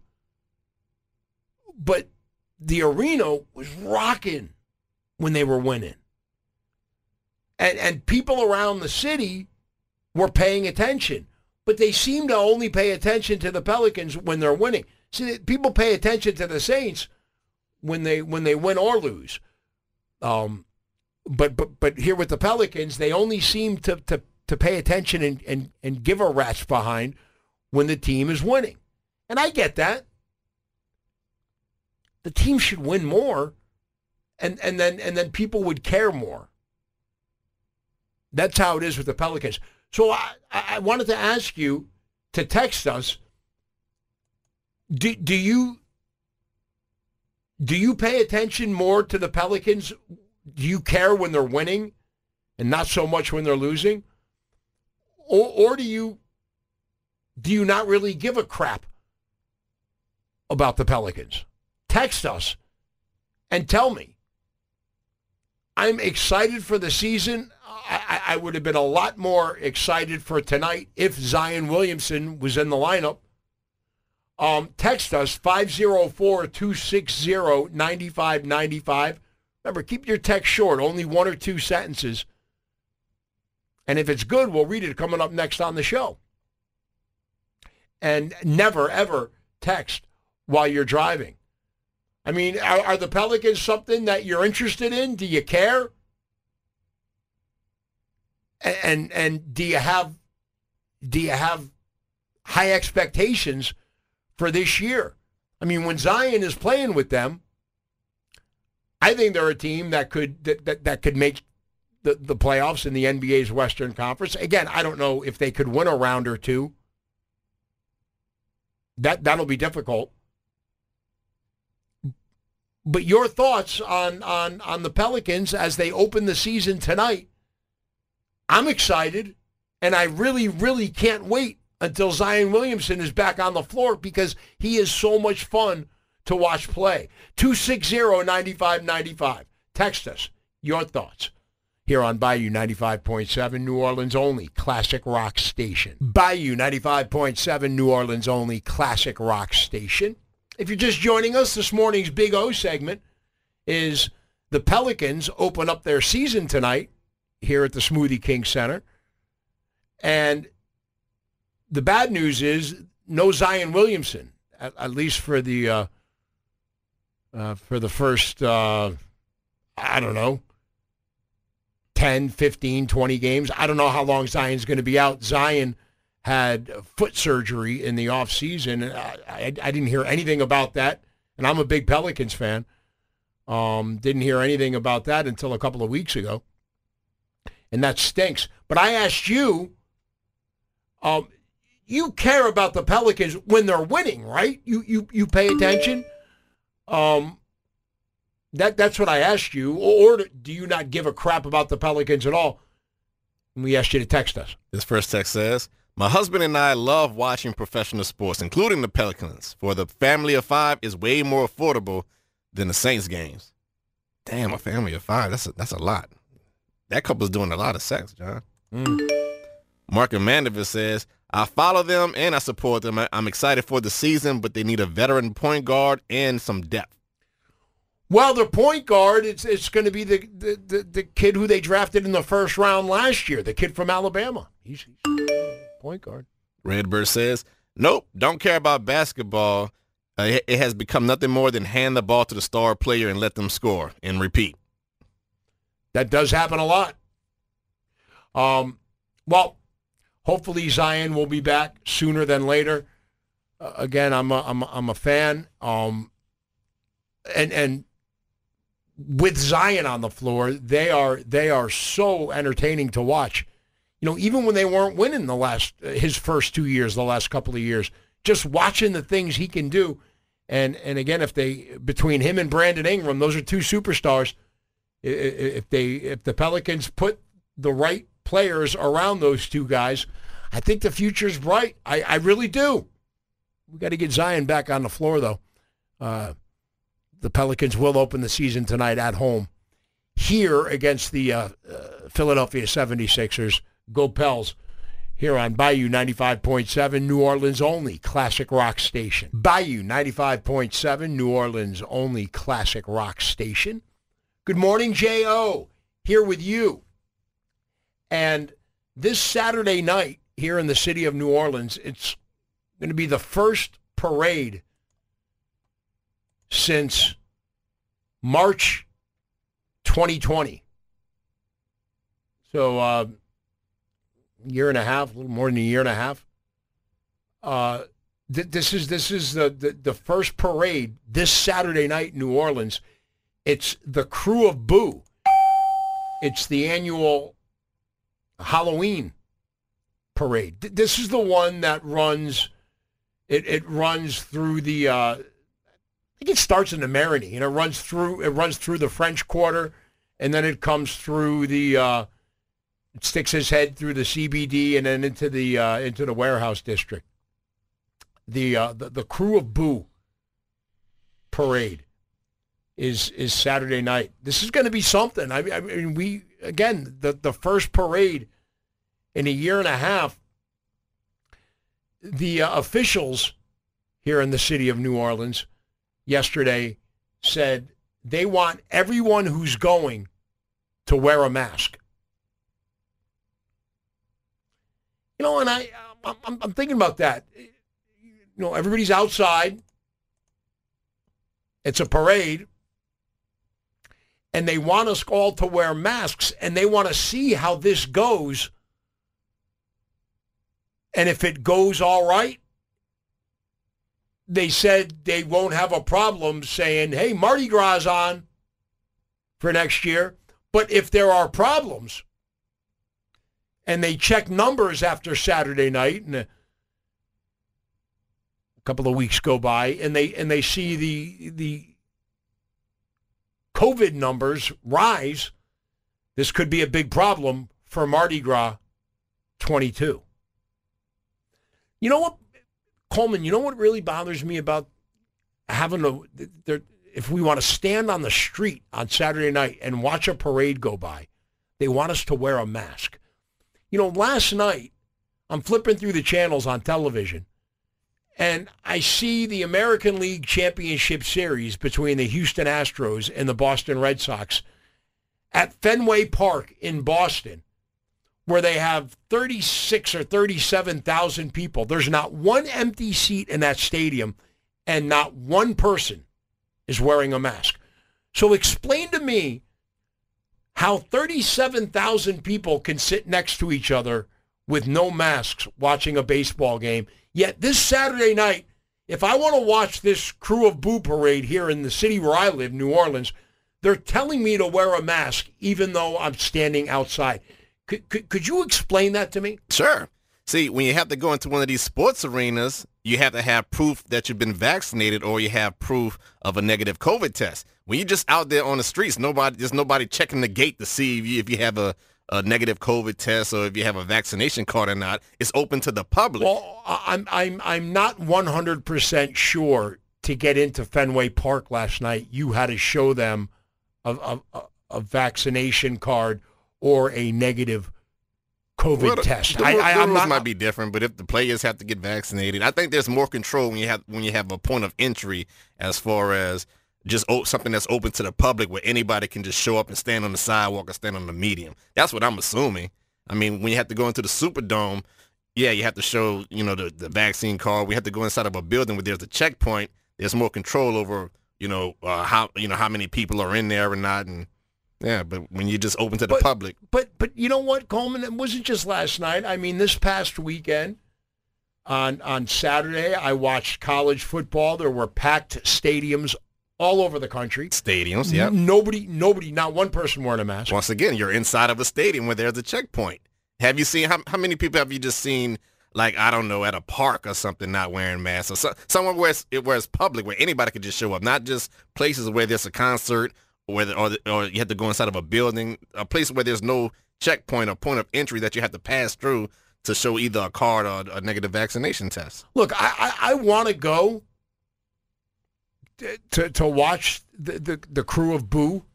but the arena was rocking when they were winning. And people around the city were paying attention, but they seem to only pay attention to the Pelicans when they're winning. See, people pay attention to the Saints when they win or lose. But here with the Pelicans, they only seem to pay attention and give a rat's behind when the team is winning. And I get that. The team should win more, and then people would care more. That's how it is with the Pelicans. So I wanted to ask you to text us. Do you pay attention more to the Pelicans? Do you care when they're winning and not so much when they're losing? Or do you not really give a crap about the Pelicans? Text us and tell me. I'm excited for the season. I would have been a lot more excited for tonight if Zion Williamson was in the lineup. Text us 504-260-9595. Remember, keep your text short, only one or two sentences. And if it's good, we'll read it coming up next on the show. And never, ever text while you're driving. I mean, are the Pelicans something that you're interested in? Do you care? And do you have high expectations for this year? I mean, when Zion is playing with them, I think they're a team that could make the playoffs in the NBA's Western Conference. Again, I don't know if they could win a round or two. That'll be difficult. But your thoughts on the Pelicans as they open the season tonight? I'm excited, and I really, really can't wait until Zion Williamson is back on the floor because he is so much fun to watch play. 260-9595. Text us your thoughts here on Bayou 95.7, New Orleans' only classic rock station. Bayou 95.7, New Orleans' only classic rock station. If you're just joining us, this morning's Big O segment is the Pelicans open up their season tonight here at the Smoothie King Center. And the bad news is no Zion Williamson, at least for the first, I don't know, 10, 15, 20 games. I don't know how long Zion's going to be out. Zion had foot surgery in the offseason. I didn't hear anything about that, and I'm a big Pelicans fan. Didn't hear anything about that until a couple of weeks ago, and that stinks. But I asked you, you care about the Pelicans when they're winning, right? You pay attention. That's what I asked you. Or do you not give a crap about the Pelicans at all? And we asked you to text us. This first text says, my husband and I love watching professional sports, including the Pelicans. For the family of 5 is way more affordable than the Saints games. Damn, a family of 5, that's a lot. That couple's doing a lot of sex, John. Mark Mandeville says, I follow them and I support them. I'm excited for the season, but they need a veteran point guard and some depth. Well, the point guard, it's going to be the kid who they drafted in the first round last year, the kid from Alabama. He's point guard. Redbird says, nope, don't care about basketball. It has become nothing more than hand the ball to the star player and let them score and repeat. That does happen a lot. Well, hopefully Zion will be back sooner than later. Again, I'm a fan. And with Zion on the floor, they are so entertaining to watch. You know, even when they weren't winning his first 2 years, the last couple of years, just watching the things he can do. And again, between him and Brandon Ingram, those are two superstars. If the Pelicans put the right players around those two guys, I think the future's bright. I really do. We got to get Zion back on the floor, though. The Pelicans will open the season tonight at home here against the Philadelphia 76ers. Go Pels here on Bayou 95.7, New Orleans' only classic rock station. Bayou 95.7, New Orleans' only classic rock station. Good morning, J.O. Here with you. And this Saturday night here in the city of New Orleans, it's going to be the first parade since March 2020. So year and a half, a little more than a year and a half. This is the first parade this Saturday night in New Orleans. It's the Crew of Boo. It's the annual Halloween parade. This is the one that runs. It runs through the. I think it starts in the Marigny, and it runs through the French Quarter, and then it comes through the. It sticks his head through the CBD and then into the warehouse district. The Crew of Boo parade is Saturday night. This is going to be something. I mean, the first parade in a year and a half. The officials here in the city of New Orleans yesterday said they want everyone who's going to wear a mask. You know, and I'm thinking about that. You know, everybody's outside. It's a parade. And they want us all to wear masks, and they want to see how this goes. And if it goes all right, they said they won't have a problem saying, hey, Mardi Gras is on for next year. But if there are problems, and they check numbers after Saturday night, and a couple of weeks go by, and they see the COVID numbers rise, this could be a big problem for Mardi Gras 22. You know what, Coleman, you know what really bothers me about having if we want to stand on the street on Saturday night and watch a parade go by, they want us to wear a mask. You know, last night, I'm flipping through the channels on television, and I see the American League Championship Series between the Houston Astros and the Boston Red Sox at Fenway Park in Boston, where they have 36 or 37,000 people. There's not one empty seat in that stadium, and not one person is wearing a mask. So explain to me how 37,000 people can sit next to each other with no masks watching a baseball game. Yet this Saturday night, if I want to watch this Crew of Boo parade here in the city where I live, New Orleans, they're telling me to wear a mask even though I'm standing outside. Could you explain that to me? Sure. See, when you have to go into one of these sports arenas, you have to have proof that you've been vaccinated or you have proof of a negative COVID test. When you're just out there on the streets, there's nobody checking the gate to see if you have a negative COVID test or if you have a vaccination card or not. It's open to the public. Well, I'm not 100% sure to get into Fenway Park last night. You had to show them a vaccination card or a negative COVID test. The rules might be different, but if the players have to get vaccinated, I think there's more control when you have a point of entry as far as just something that's open to the public where anybody can just show up and stand on the sidewalk or stand on the median. That's what I'm assuming. I mean, when you have to go into the Superdome, yeah, you have to show, the vaccine card. We have to go inside of a building where there's a checkpoint. There's more control over, how many people are in there or not, and yeah, but when you just open to the public. But you know what, Coleman? It wasn't just last night. I mean, this past weekend, on Saturday, I watched college football. There were packed stadiums all over the country. Stadiums, yeah. Nobody, not one person wearing a mask. Once again, you're inside of a stadium where there's a checkpoint. Have you seen, how many people have you just seen, like, I don't know, at a park or something not wearing masks? Or somewhere where it's public, where anybody could just show up, not just places where there's a concert or you have to go inside of a building, a place where there's no checkpoint or point of entry that you have to pass through to show either a card or a negative vaccination test. Look, I want to go to watch the Crew of Boo.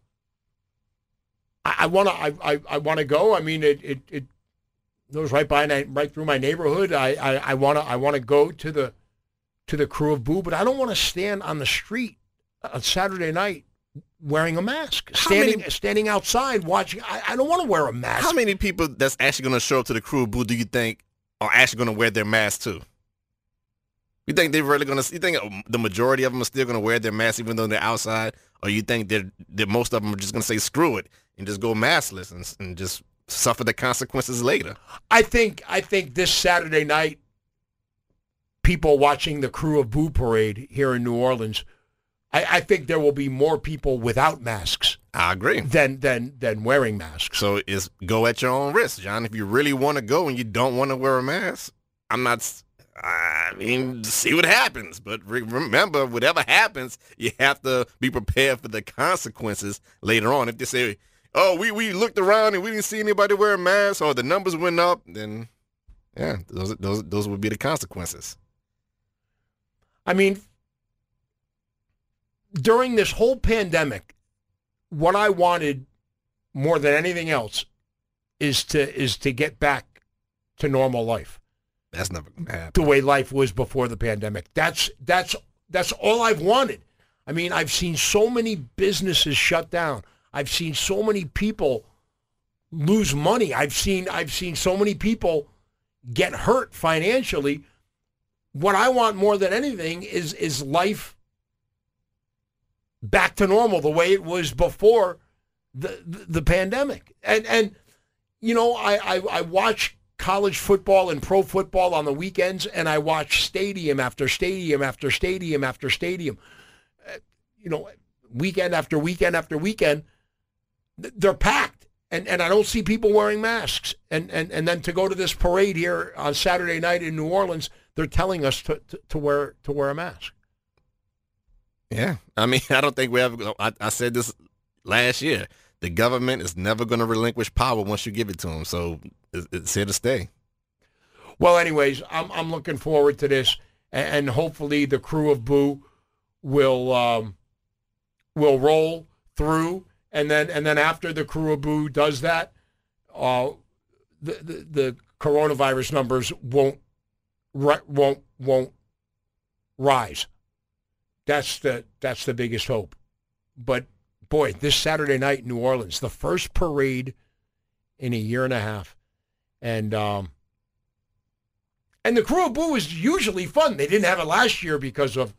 I want to go. I mean, it goes right through my neighborhood. I want to go to the Crew of Boo, but I don't want to stand on the street on Saturday night wearing a mask, standing outside watching. I don't want to wear a mask. How many people that's actually going to show up to the Crew of Boo do you think are actually going to wear their mask too? You think they're really going to? You think the majority of them are still going to wear their mask even though they're outside, or you think that most of them are just going to say screw it and just go maskless and just suffer the consequences later? I think this Saturday night, people watching the Crew of Boo parade here in New Orleans, I think there will be more people without masks. I agree. Than wearing masks. So it's go at your own risk, John. If you really want to go and you don't want to wear a mask, see what happens. But remember, whatever happens, you have to be prepared for the consequences later on. If they say, oh, we looked around and we didn't see anybody wear a mask, or the numbers went up, then, yeah, those would be the consequences. I mean, during this whole pandemic, what I wanted more than anything else is to get back to normal life. That's never going to happen. The way life was before the pandemic. That's all I've wanted. I mean, I've seen so many businesses shut down. I've seen so many people lose money. I've seen so many people get hurt financially. What I want more than anything is life back to normal, the way it was before the pandemic. And I watch college football and pro football on the weekends, and I watch stadium after stadium after stadium after stadium. Weekend after weekend after weekend, they're packed, and I don't see people wearing masks. And then to go to this parade here on Saturday night in New Orleans, they're telling us to wear a mask. Yeah, I mean, I don't think we ever. I said this last year. The government is never going to relinquish power once you give it to them. So it's here to stay. Well, anyways, I'm looking forward to this, and hopefully the Crew of Boo will roll through, and then after the Crew of Boo does that, the coronavirus numbers won't rise. That's the biggest hope. But boy, this Saturday night in New Orleans, the first parade in a year and a half, And the Crew of Boo is usually fun. They didn't have it last year because of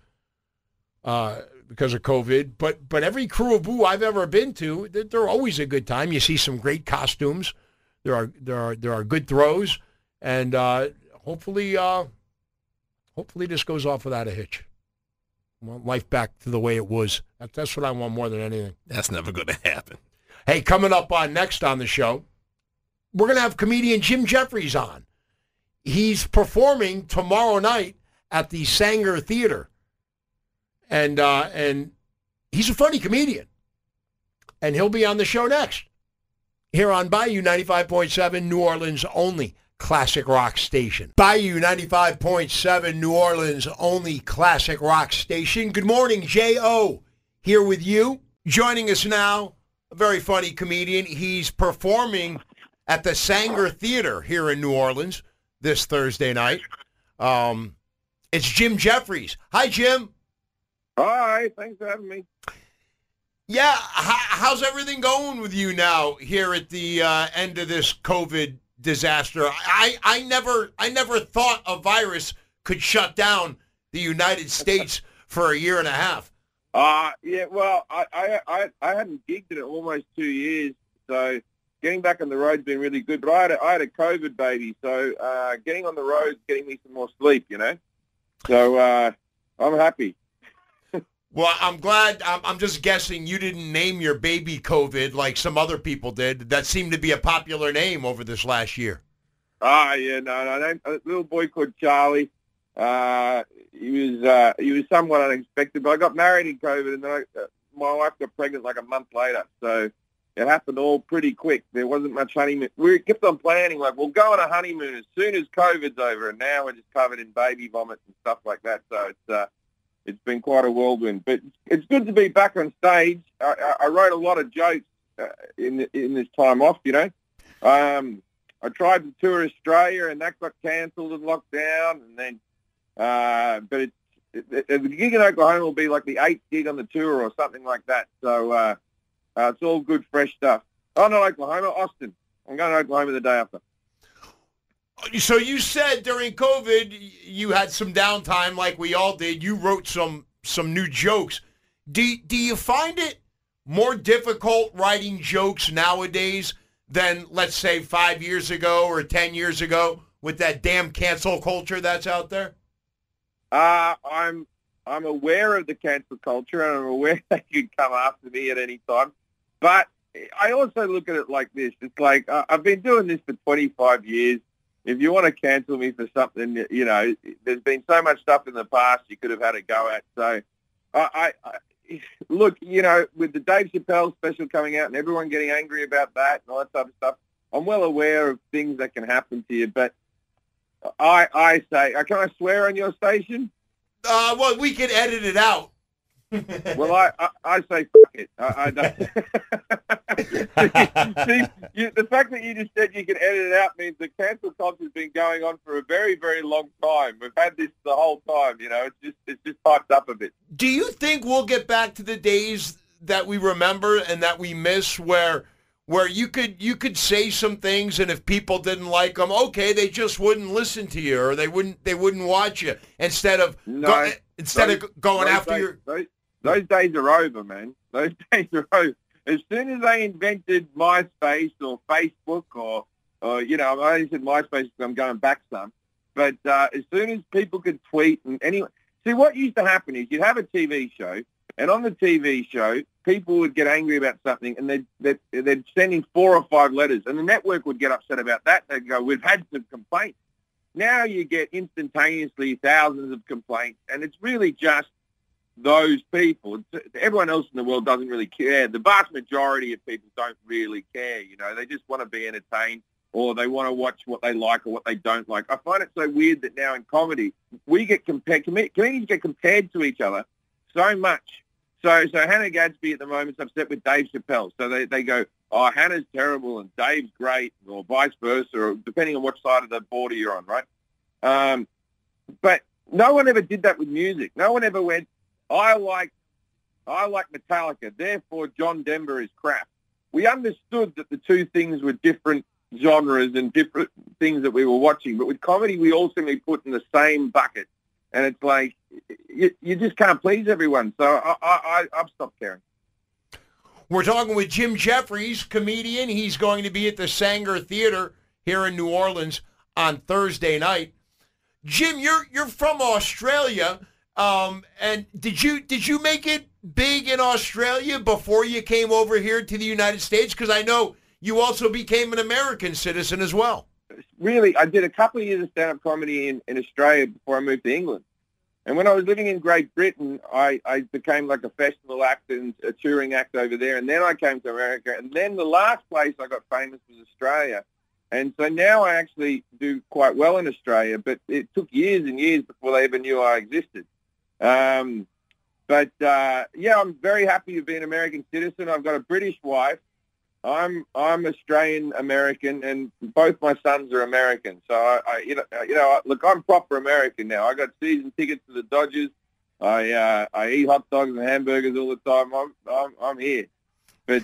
COVID, but every Crew of Boo I've ever been to, they're always a good time. You see some great costumes. There are good throws, and hopefully this goes off without a hitch. I want life back to the way it was. That's what I want more than anything. That's never going to happen. Hey, coming up next on the show, we're going to have comedian Jim Jeffries on. He's performing tomorrow night at the Sanger Theater. And he's a funny comedian. And he'll be on the show next. Here on Bayou 95.7, New Orleans' only classic rock station. Bayou 95.7, New Orleans' only classic rock station. Good morning, J.O. Here with you. Joining us now, a very funny comedian. He's performing at the Sanger Theater here in New Orleans this Thursday night. It's Jim Jeffries. Hi, Jim. Hi, thanks for having me. Yeah, how's everything going with you now here at the end of this COVID disaster? I never thought a virus could shut down the United States for a year and a half. Yeah, well, I hadn't gigged in it almost 2 years, so getting back on the road's been really good. But I had a COVID baby, so getting on the road's getting me some more sleep, you know. So I'm happy. Well, I'm glad. I'm just guessing you didn't name your baby COVID like some other people did. That seemed to be a popular name over this last year. Yeah, no. A little boy called Charlie. He was somewhat unexpected, but I got married in COVID, and then my wife got pregnant like a month later. So it happened all pretty quick. There wasn't much honeymoon. We kept on planning, like, we'll go on a honeymoon as soon as COVID's over, and now we're just covered in baby vomit and stuff like that. So it's been quite a whirlwind, but it's good to be back on stage. I wrote a lot of jokes in this time off, you know. I tried to tour Australia, and that got cancelled and locked down, and then but the gig in Oklahoma will be like the 8th gig on the tour or something like that. So it's all good, fresh stuff. Oh, not Oklahoma, Austin. I'm going to Oklahoma the day after. So you said during COVID you had some downtime like we all did. You wrote some new jokes. Do you find it more difficult writing jokes nowadays than, let's say, 5 years ago or 10 years ago with that damn cancel culture that's out there? I'm aware of the cancel culture, and I'm aware they could come after me at any time. But I also look at it like this. It's like I've been doing this for 25 years. If you want to cancel me for something, you know, there's been so much stuff in the past you could have had a go at. So I look, you know, with the Dave Chappelle special coming out and everyone getting angry about that and all that type of stuff, I'm well aware of things that can happen to you. But I say, can I swear on your station? Well, we could edit it out. Well, I say fuck it. I don't. See, the fact that you just said you can edit it out means the cancel culture has been going on for a very, very long time. We've had this the whole time. You know, it's just hyped up a bit. Do you think we'll get back to the days that we remember and that we miss, where you could say some things, and if people didn't like them, okay, they just wouldn't listen to you, or they wouldn't watch you instead of going after your. Those days are over, man. Those days are over. As soon as they invented MySpace or Facebook or you know, I only said MySpace because I'm going back some, but as soon as people could tweet and anyone, see what used to happen is you'd have a TV show, and on the TV show, people would get angry about something, and they'd send in 4 or 5 letters, and the network would get upset about that. They'd go, "We've had some complaints." Now you get instantaneously thousands of complaints, and it's really just those people. Everyone else in the world doesn't really care. The vast majority of people don't really care. You know, they just want to be entertained, or they want to watch what they like or what they don't like. I find it so weird that now in comedy, we get comedians get compared to each other so much. So Hannah Gadsby at the moment is upset with Dave Chappelle. So they go, "Oh, Hannah's terrible and Dave's great," or vice versa, or depending on what side of the border you're on, right? But no one ever did that with music. No one ever went, I like Metallica, therefore John Denver is crap. We understood that the two things were different genres and different things that we were watching. But with comedy, we all seem to be put in the same bucket. And it's like, you just can't please everyone. So I've stopped caring. We're talking with Jim Jeffries, comedian. He's going to be at the Sanger Theater here in New Orleans on Thursday night. Jim, you're from Australia, and did you make it big in Australia before you came over here to the United States? Because I know you also became an American citizen as well. Really, I did a couple of years of stand-up comedy in Australia before I moved to England. And when I was living in Great Britain, I became like a festival act and a touring act over there. And then I came to America. And then the last place I got famous was Australia. And so now I actually do quite well in Australia, but it took years and years before they ever knew I existed. I'm very happy to be an American citizen. I've got a British wife. I'm Australian American, and both my sons are American. So look, I'm proper American now. I got season tickets to the Dodgers. I eat hot dogs and hamburgers all the time. I'm here, but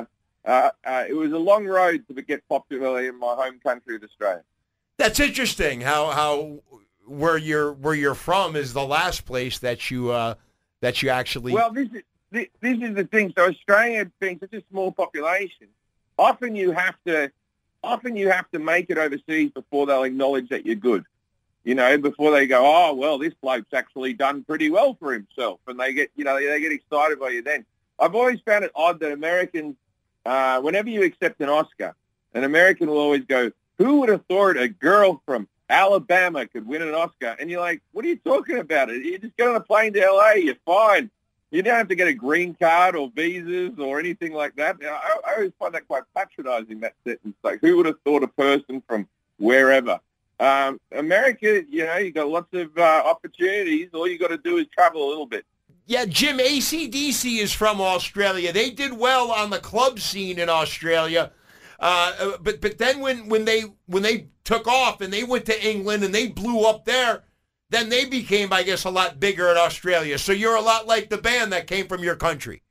it was a long road to get popular in my home country of Australia. That's interesting. How where you're from is the last place that you actually. Well, this is the thing. So Australia being such a small population, often you have to make it overseas before they'll acknowledge that you're good. Before they go, oh well, this bloke's actually done pretty well for himself, and they get excited by you. Then I've always found it odd that Americans, whenever you accept an Oscar, an American will always go, "Who would have thought a girl from Alabama could win an Oscar?" And you're like, "What are you talking about? You just get on a plane to LA, you're fine. You don't have to get a green card or visas or anything like that." I always find that quite patronizing, that sentence. Like, who would have thought a person from wherever? America, you got lots of opportunities. All you got to do is travel a little bit. Yeah, Jim, AC/DC is from Australia. They did well on the club scene in Australia. But then when they took off and they went to England and they blew up there, then they became, I guess, a lot bigger in Australia. So you're a lot like the band that came from your country.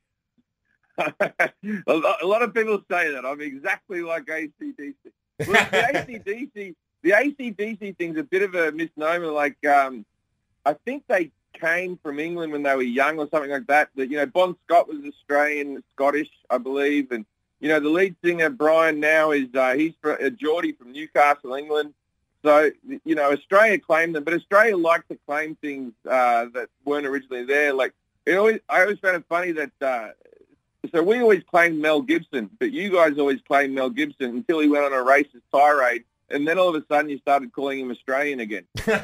A lot of people say that. I'm exactly like AC/DC. Look, the AC/DC thing's a bit of a misnomer. Like, I think they came from England when they were young or something like that. Bon Scott was Australian, Scottish, I believe. And, the lead singer, Brian, now he's a Geordie from Newcastle, England. So, Australia claimed them, but Australia liked to claim things that weren't originally there. Like, I always found it funny that, so we always claimed Mel Gibson, but you guys always claimed Mel Gibson until he went on a racist tirade, and then all of a sudden you started calling him Australian again.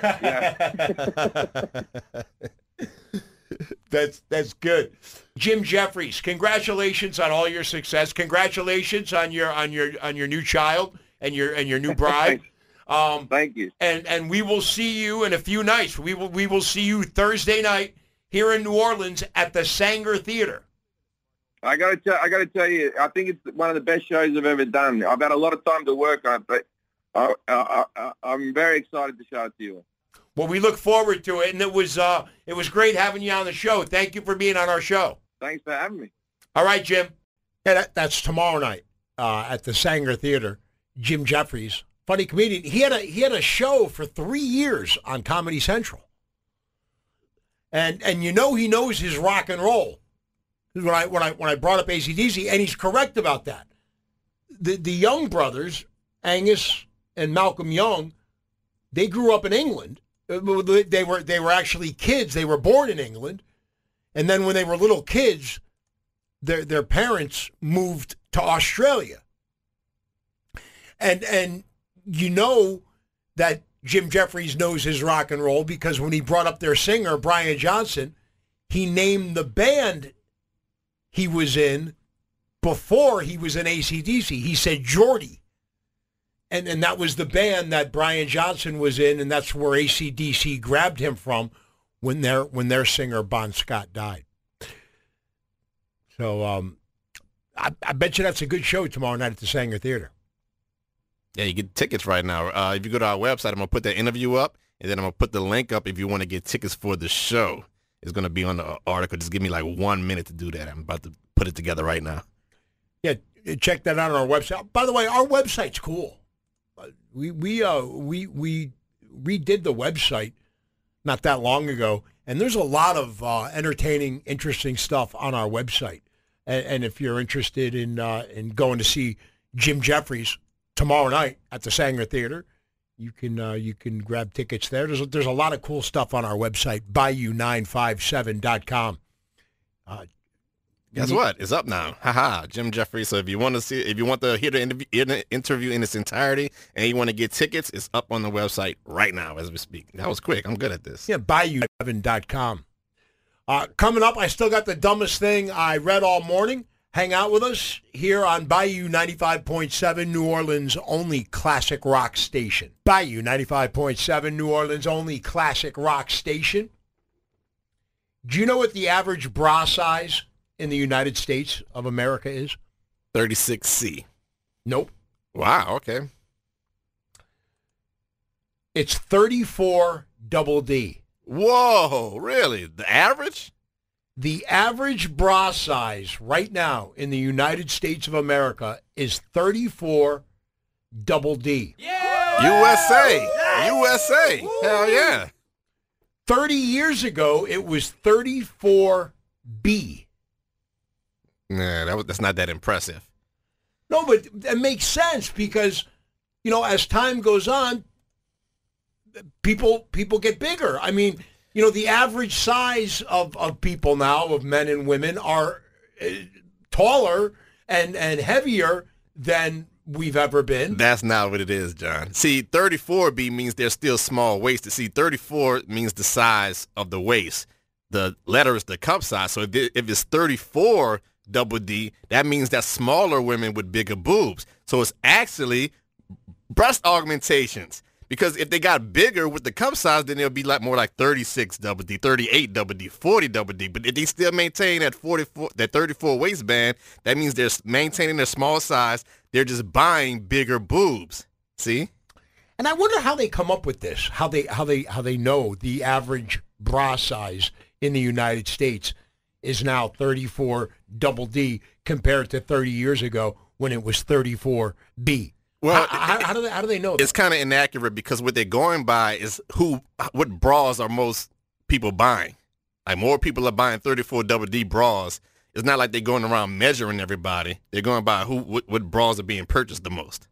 That's good. Jim Jeffries, congratulations on all your success. Congratulations on your new child and your new bride. Thank you. And we will see you in a few nights. We will see you Thursday night here in New Orleans at the Sanger Theater. I got to tell you, I think it's one of the best shows I've ever done. I've had a lot of time to work on it, but I'm very excited to show it to you. Well, we look forward to it, and it was great having you on the show. Thank you for being on our show. Thanks for having me. All right, Jim. Yeah, that's tomorrow night at the Sanger Theater. Jim Jeffries, funny comedian. He had a show for 3 years on Comedy Central, and he knows his rock and roll. When I brought up AC/DC, and he's correct about that. The Young brothers, Angus and Malcolm Young, they grew up in England. They were actually kids. They were born in England, and then when they were little kids, their parents moved to Australia. And that Jim Jeffries knows his rock and roll because when he brought up their singer Brian Johnson, he named the band he was in before he was in AC/DC. He said Geordie. And that was the band that Brian Johnson was in, and that's where AC/DC grabbed him from when their singer Bon Scott died. So I bet you that's a good show tomorrow night at the Sanger Theater. Yeah, you get tickets right now. If you go to our website, I'm going to put that interview up, and then I'm going to put the link up if you want to get tickets for the show. It's going to be on the article. Just give me like 1 minute to do that. I'm about to put it together right now. Yeah, check that out on our website. By the way, our website's cool. We redid the website not that long ago, and there's a lot of entertaining, interesting stuff on our website. And if you're interested in going to see Jim Jeffries tomorrow night at the Sanger Theater, you can grab tickets there. There's a lot of cool stuff on our website, Bayou957.com. Guess what? It's up now. Haha, Jim Jeffries. So if you want to hear the interview in its entirety and you want to get tickets, it's up on the website right now as we speak. That was quick. I'm good at this. Yeah, Bayou7.com. Coming up, I still got the dumbest thing I read all morning. Hang out with us here on Bayou 95.7, New Orleans' only classic rock station. Bayou 95.7, New Orleans' only classic rock station. Do you know what the average bra size in the United States of America is? 36C. Nope. Wow, okay. It's 34 double D. Whoa, really? The average? The average bra size right now in the United States of America is 34 double D. Yeah! USA! Yes! USA! Woo! Hell yeah. 30 years ago, it was 34B. Nah, that's not that impressive. No, but it makes sense because, as time goes on, people get bigger. I mean, the average size of people now, of men and women, are taller and heavier than we've ever been. That's not what it is, John. See, 34B means they're still small-waisted. See, 34 means the size of the waist. The letter is the cup size. So if it's 34 double D, that means that smaller women with bigger boobs. So it's actually breast augmentations. Because if they got bigger with the cup size, then it'll be more like 36 double D, 38 double D, 40 double D. But if they still maintain that 34 waistband, that means they're maintaining their small size. They're just buying bigger boobs. See? And I wonder how they come up with this. How they know the average bra size in the United States is now 34 double D compared to 30 years ago when it was 34B. Well, how do they know that? It's kind of inaccurate because what they're going by is what bras are most people buying. Like more people are buying 34 double D bras. It's not like they're going around measuring everybody. They're going by what bras are being purchased the most.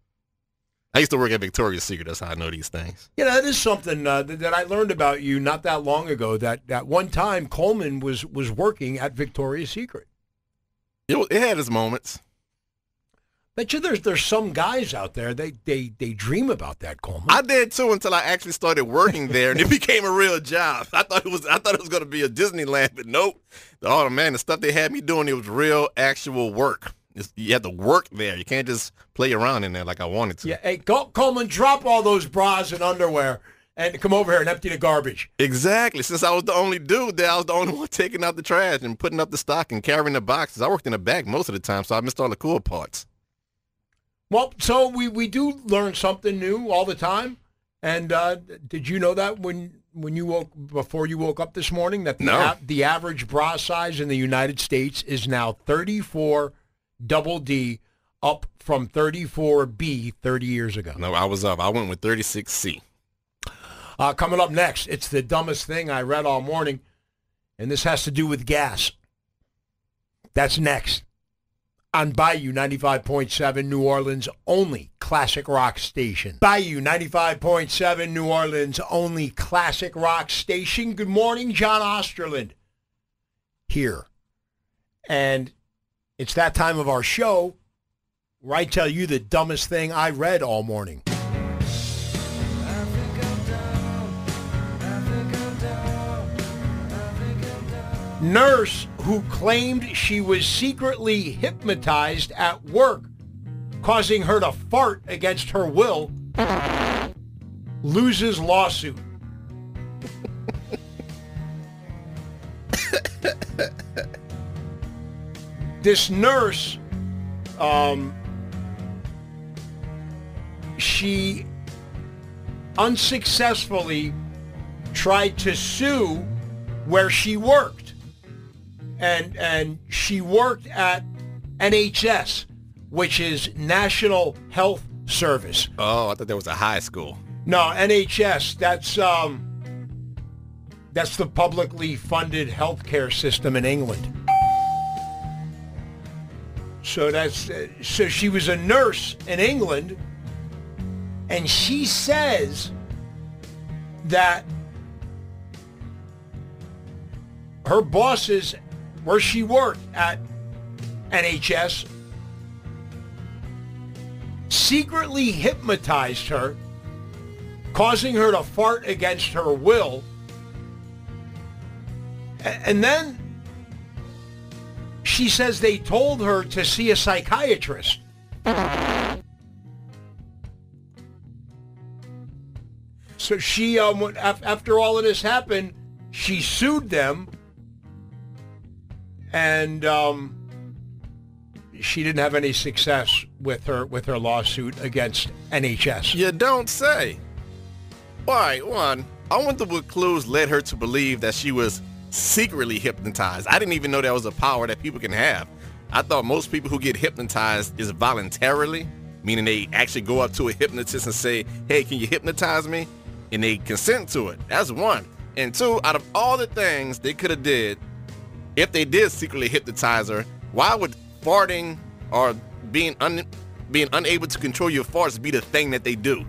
I used to work at Victoria's Secret. That's how I know these things. Yeah, that is something that I learned about you not that long ago. That one time Coleman was working at Victoria's Secret. It had its moments. Bet you there's some guys out there, they dream about that, Coleman. I did too until I actually started working there and it became a real job. I thought it was going to be a Disneyland, but nope. Oh man, the stuff they had me doing, it was real actual work. You have to work there. You can't just play around in there like I wanted to. Yeah, hey, Coleman, drop all those bras and underwear and come over here and empty the garbage. Exactly. Since I was the only dude there, I was the only one taking out the trash and putting up the stock and carrying the boxes. I worked in the back most of the time, so I missed all the cool parts. Well, so we do learn something new all the time. And did you know that before you woke up this morning, that the average bra size in the United States is now 34 double D, up from 34B 30 years ago? No, I was up. I went with 36C. Coming up next, it's the dumbest thing I read all morning, and this has to do with gas. That's next on Bayou 95.7, New Orleans' only classic rock station. Bayou 95.7, New Orleans' only classic rock station. Good morning, John Osterland here. And it's that time of our show where I tell you the dumbest thing I read all morning. Nurse who claimed she was secretly hypnotized at work, causing her to fart against her will, loses lawsuit. This nurse, she unsuccessfully tried to sue where she worked. And she worked at NHS, which is National Health Service. Oh, I thought that was a high school. No, NHS, that's the publicly funded healthcare system in England. So so she was a nurse in England, and she says that her bosses, where she worked at NHS, secretly hypnotized her, causing her to fart against her will. And then she says they told her to see a psychiatrist. So she, after all of this happened, she sued them, and she didn't have any success with her lawsuit against NHS. You don't say. All right, one, I wonder what clues led her to believe that she was secretly hypnotized. I didn't even know that was a power that people can have. I thought most people who get hypnotized is voluntarily, meaning they actually go up to a hypnotist and say, hey, can you hypnotize me? And they consent to it. That's one. And two, out of all the things they could have did, if they did secretly hypnotize her, why would farting or being unable to control your farts be the thing that they do?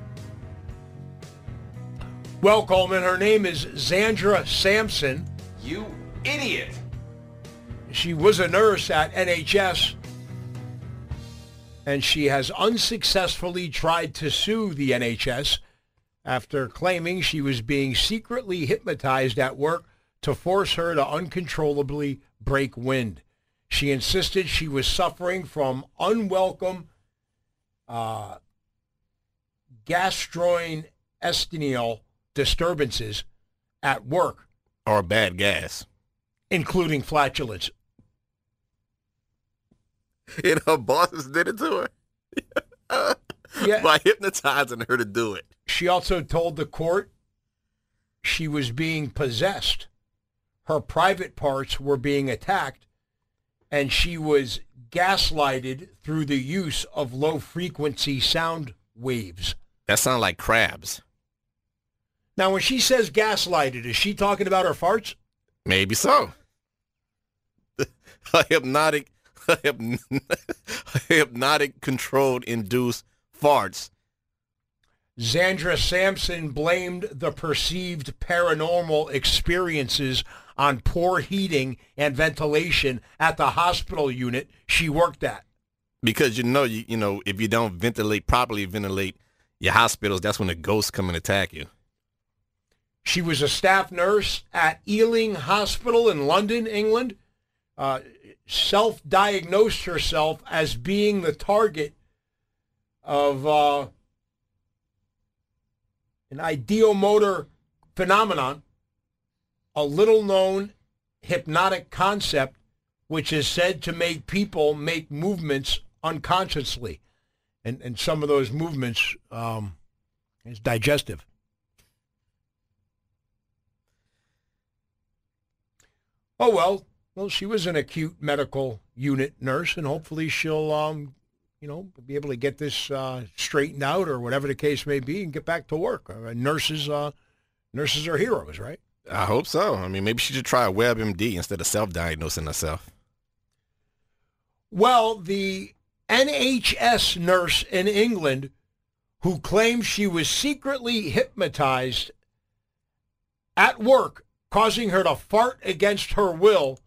Well, Coleman, her name is Zandra Sampson. You idiot. She was a nurse at NHS, and she has unsuccessfully tried to sue the NHS after claiming she was being secretly hypnotized at work to force her to uncontrollably break wind. She insisted she was suffering from unwelcome gastrointestinal disturbances at work. Or bad gas. Including flatulence. And her bosses did it to her? Yeah. By hypnotizing her to do it. She also told the court she was being possessed. Her private parts were being attacked, and she was gaslighted through the use of low-frequency sound waves. That sounds like crabs. Now, when she says gaslighted, is she talking about her farts? Maybe so. A hypnotic controlled induced farts. Zandra Sampson blamed the perceived paranormal experiences on poor heating and ventilation at the hospital unit she worked at. Because you know, if you don't properly ventilate your hospitals, that's when the ghosts come and attack you. She was a staff nurse at Ealing Hospital in London, England. Self-diagnosed herself as being the target of an ideomotor phenomenon, a little-known hypnotic concept which is said to make people make movements unconsciously. And some of those movements is digestive. Oh, well, she was an acute medical unit nurse, and hopefully she'll, be able to get this straightened out or whatever the case may be and get back to work. Nurses are heroes, right? I hope so. I mean, maybe she should try a WebMD instead of self-diagnosing herself. Well, the NHS nurse in England who claimed she was secretly hypnotized at work, causing her to fart against her will,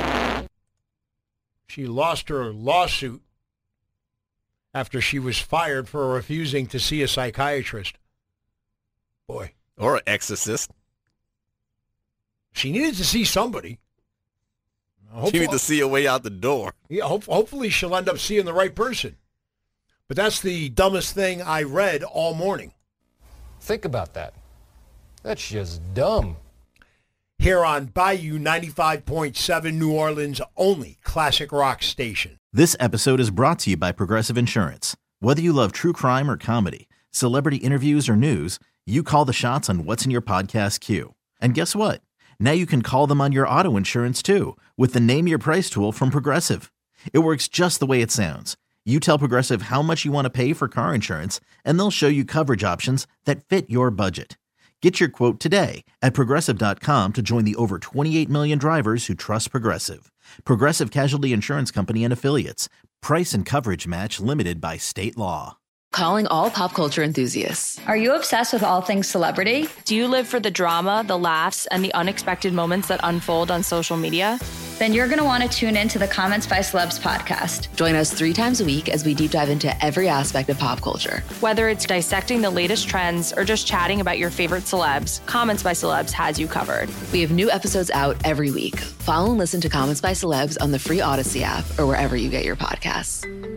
she lost her lawsuit after she was fired for refusing to see a psychiatrist. Boy. Or an exorcist. She needed to see somebody. She needed to see a way out the door. Yeah, hopefully she'll end up seeing the right person. But that's the dumbest thing I read all morning. Think about that. That's just dumb. Here on Bayou 95.7, New Orleans' only classic rock station. This episode is brought to you by Progressive Insurance. Whether you love true crime or comedy, celebrity interviews or news, you call the shots on what's in your podcast queue. And guess what? Now you can call them on your auto insurance too with the Name Your Price tool from Progressive. It works just the way it sounds. You tell Progressive how much you want to pay for car insurance, and they'll show you coverage options that fit your budget. Get your quote today at Progressive.com to join the over 28 million drivers who trust Progressive. Progressive Casualty Insurance Company and Affiliates. Price and coverage match limited by state law. Calling all pop culture enthusiasts. Are you obsessed with all things celebrity? Do you live for the drama, the laughs, and the unexpected moments that unfold on social media? Then you're going to want to tune in to the Comments by Celebs podcast. Join us 3 times a week as we deep dive into every aspect of pop culture. Whether it's dissecting the latest trends or just chatting about your favorite celebs, Comments by Celebs has you covered. We have new episodes out every week. Follow and listen to Comments by Celebs on the free Odyssey app or wherever you get your podcasts.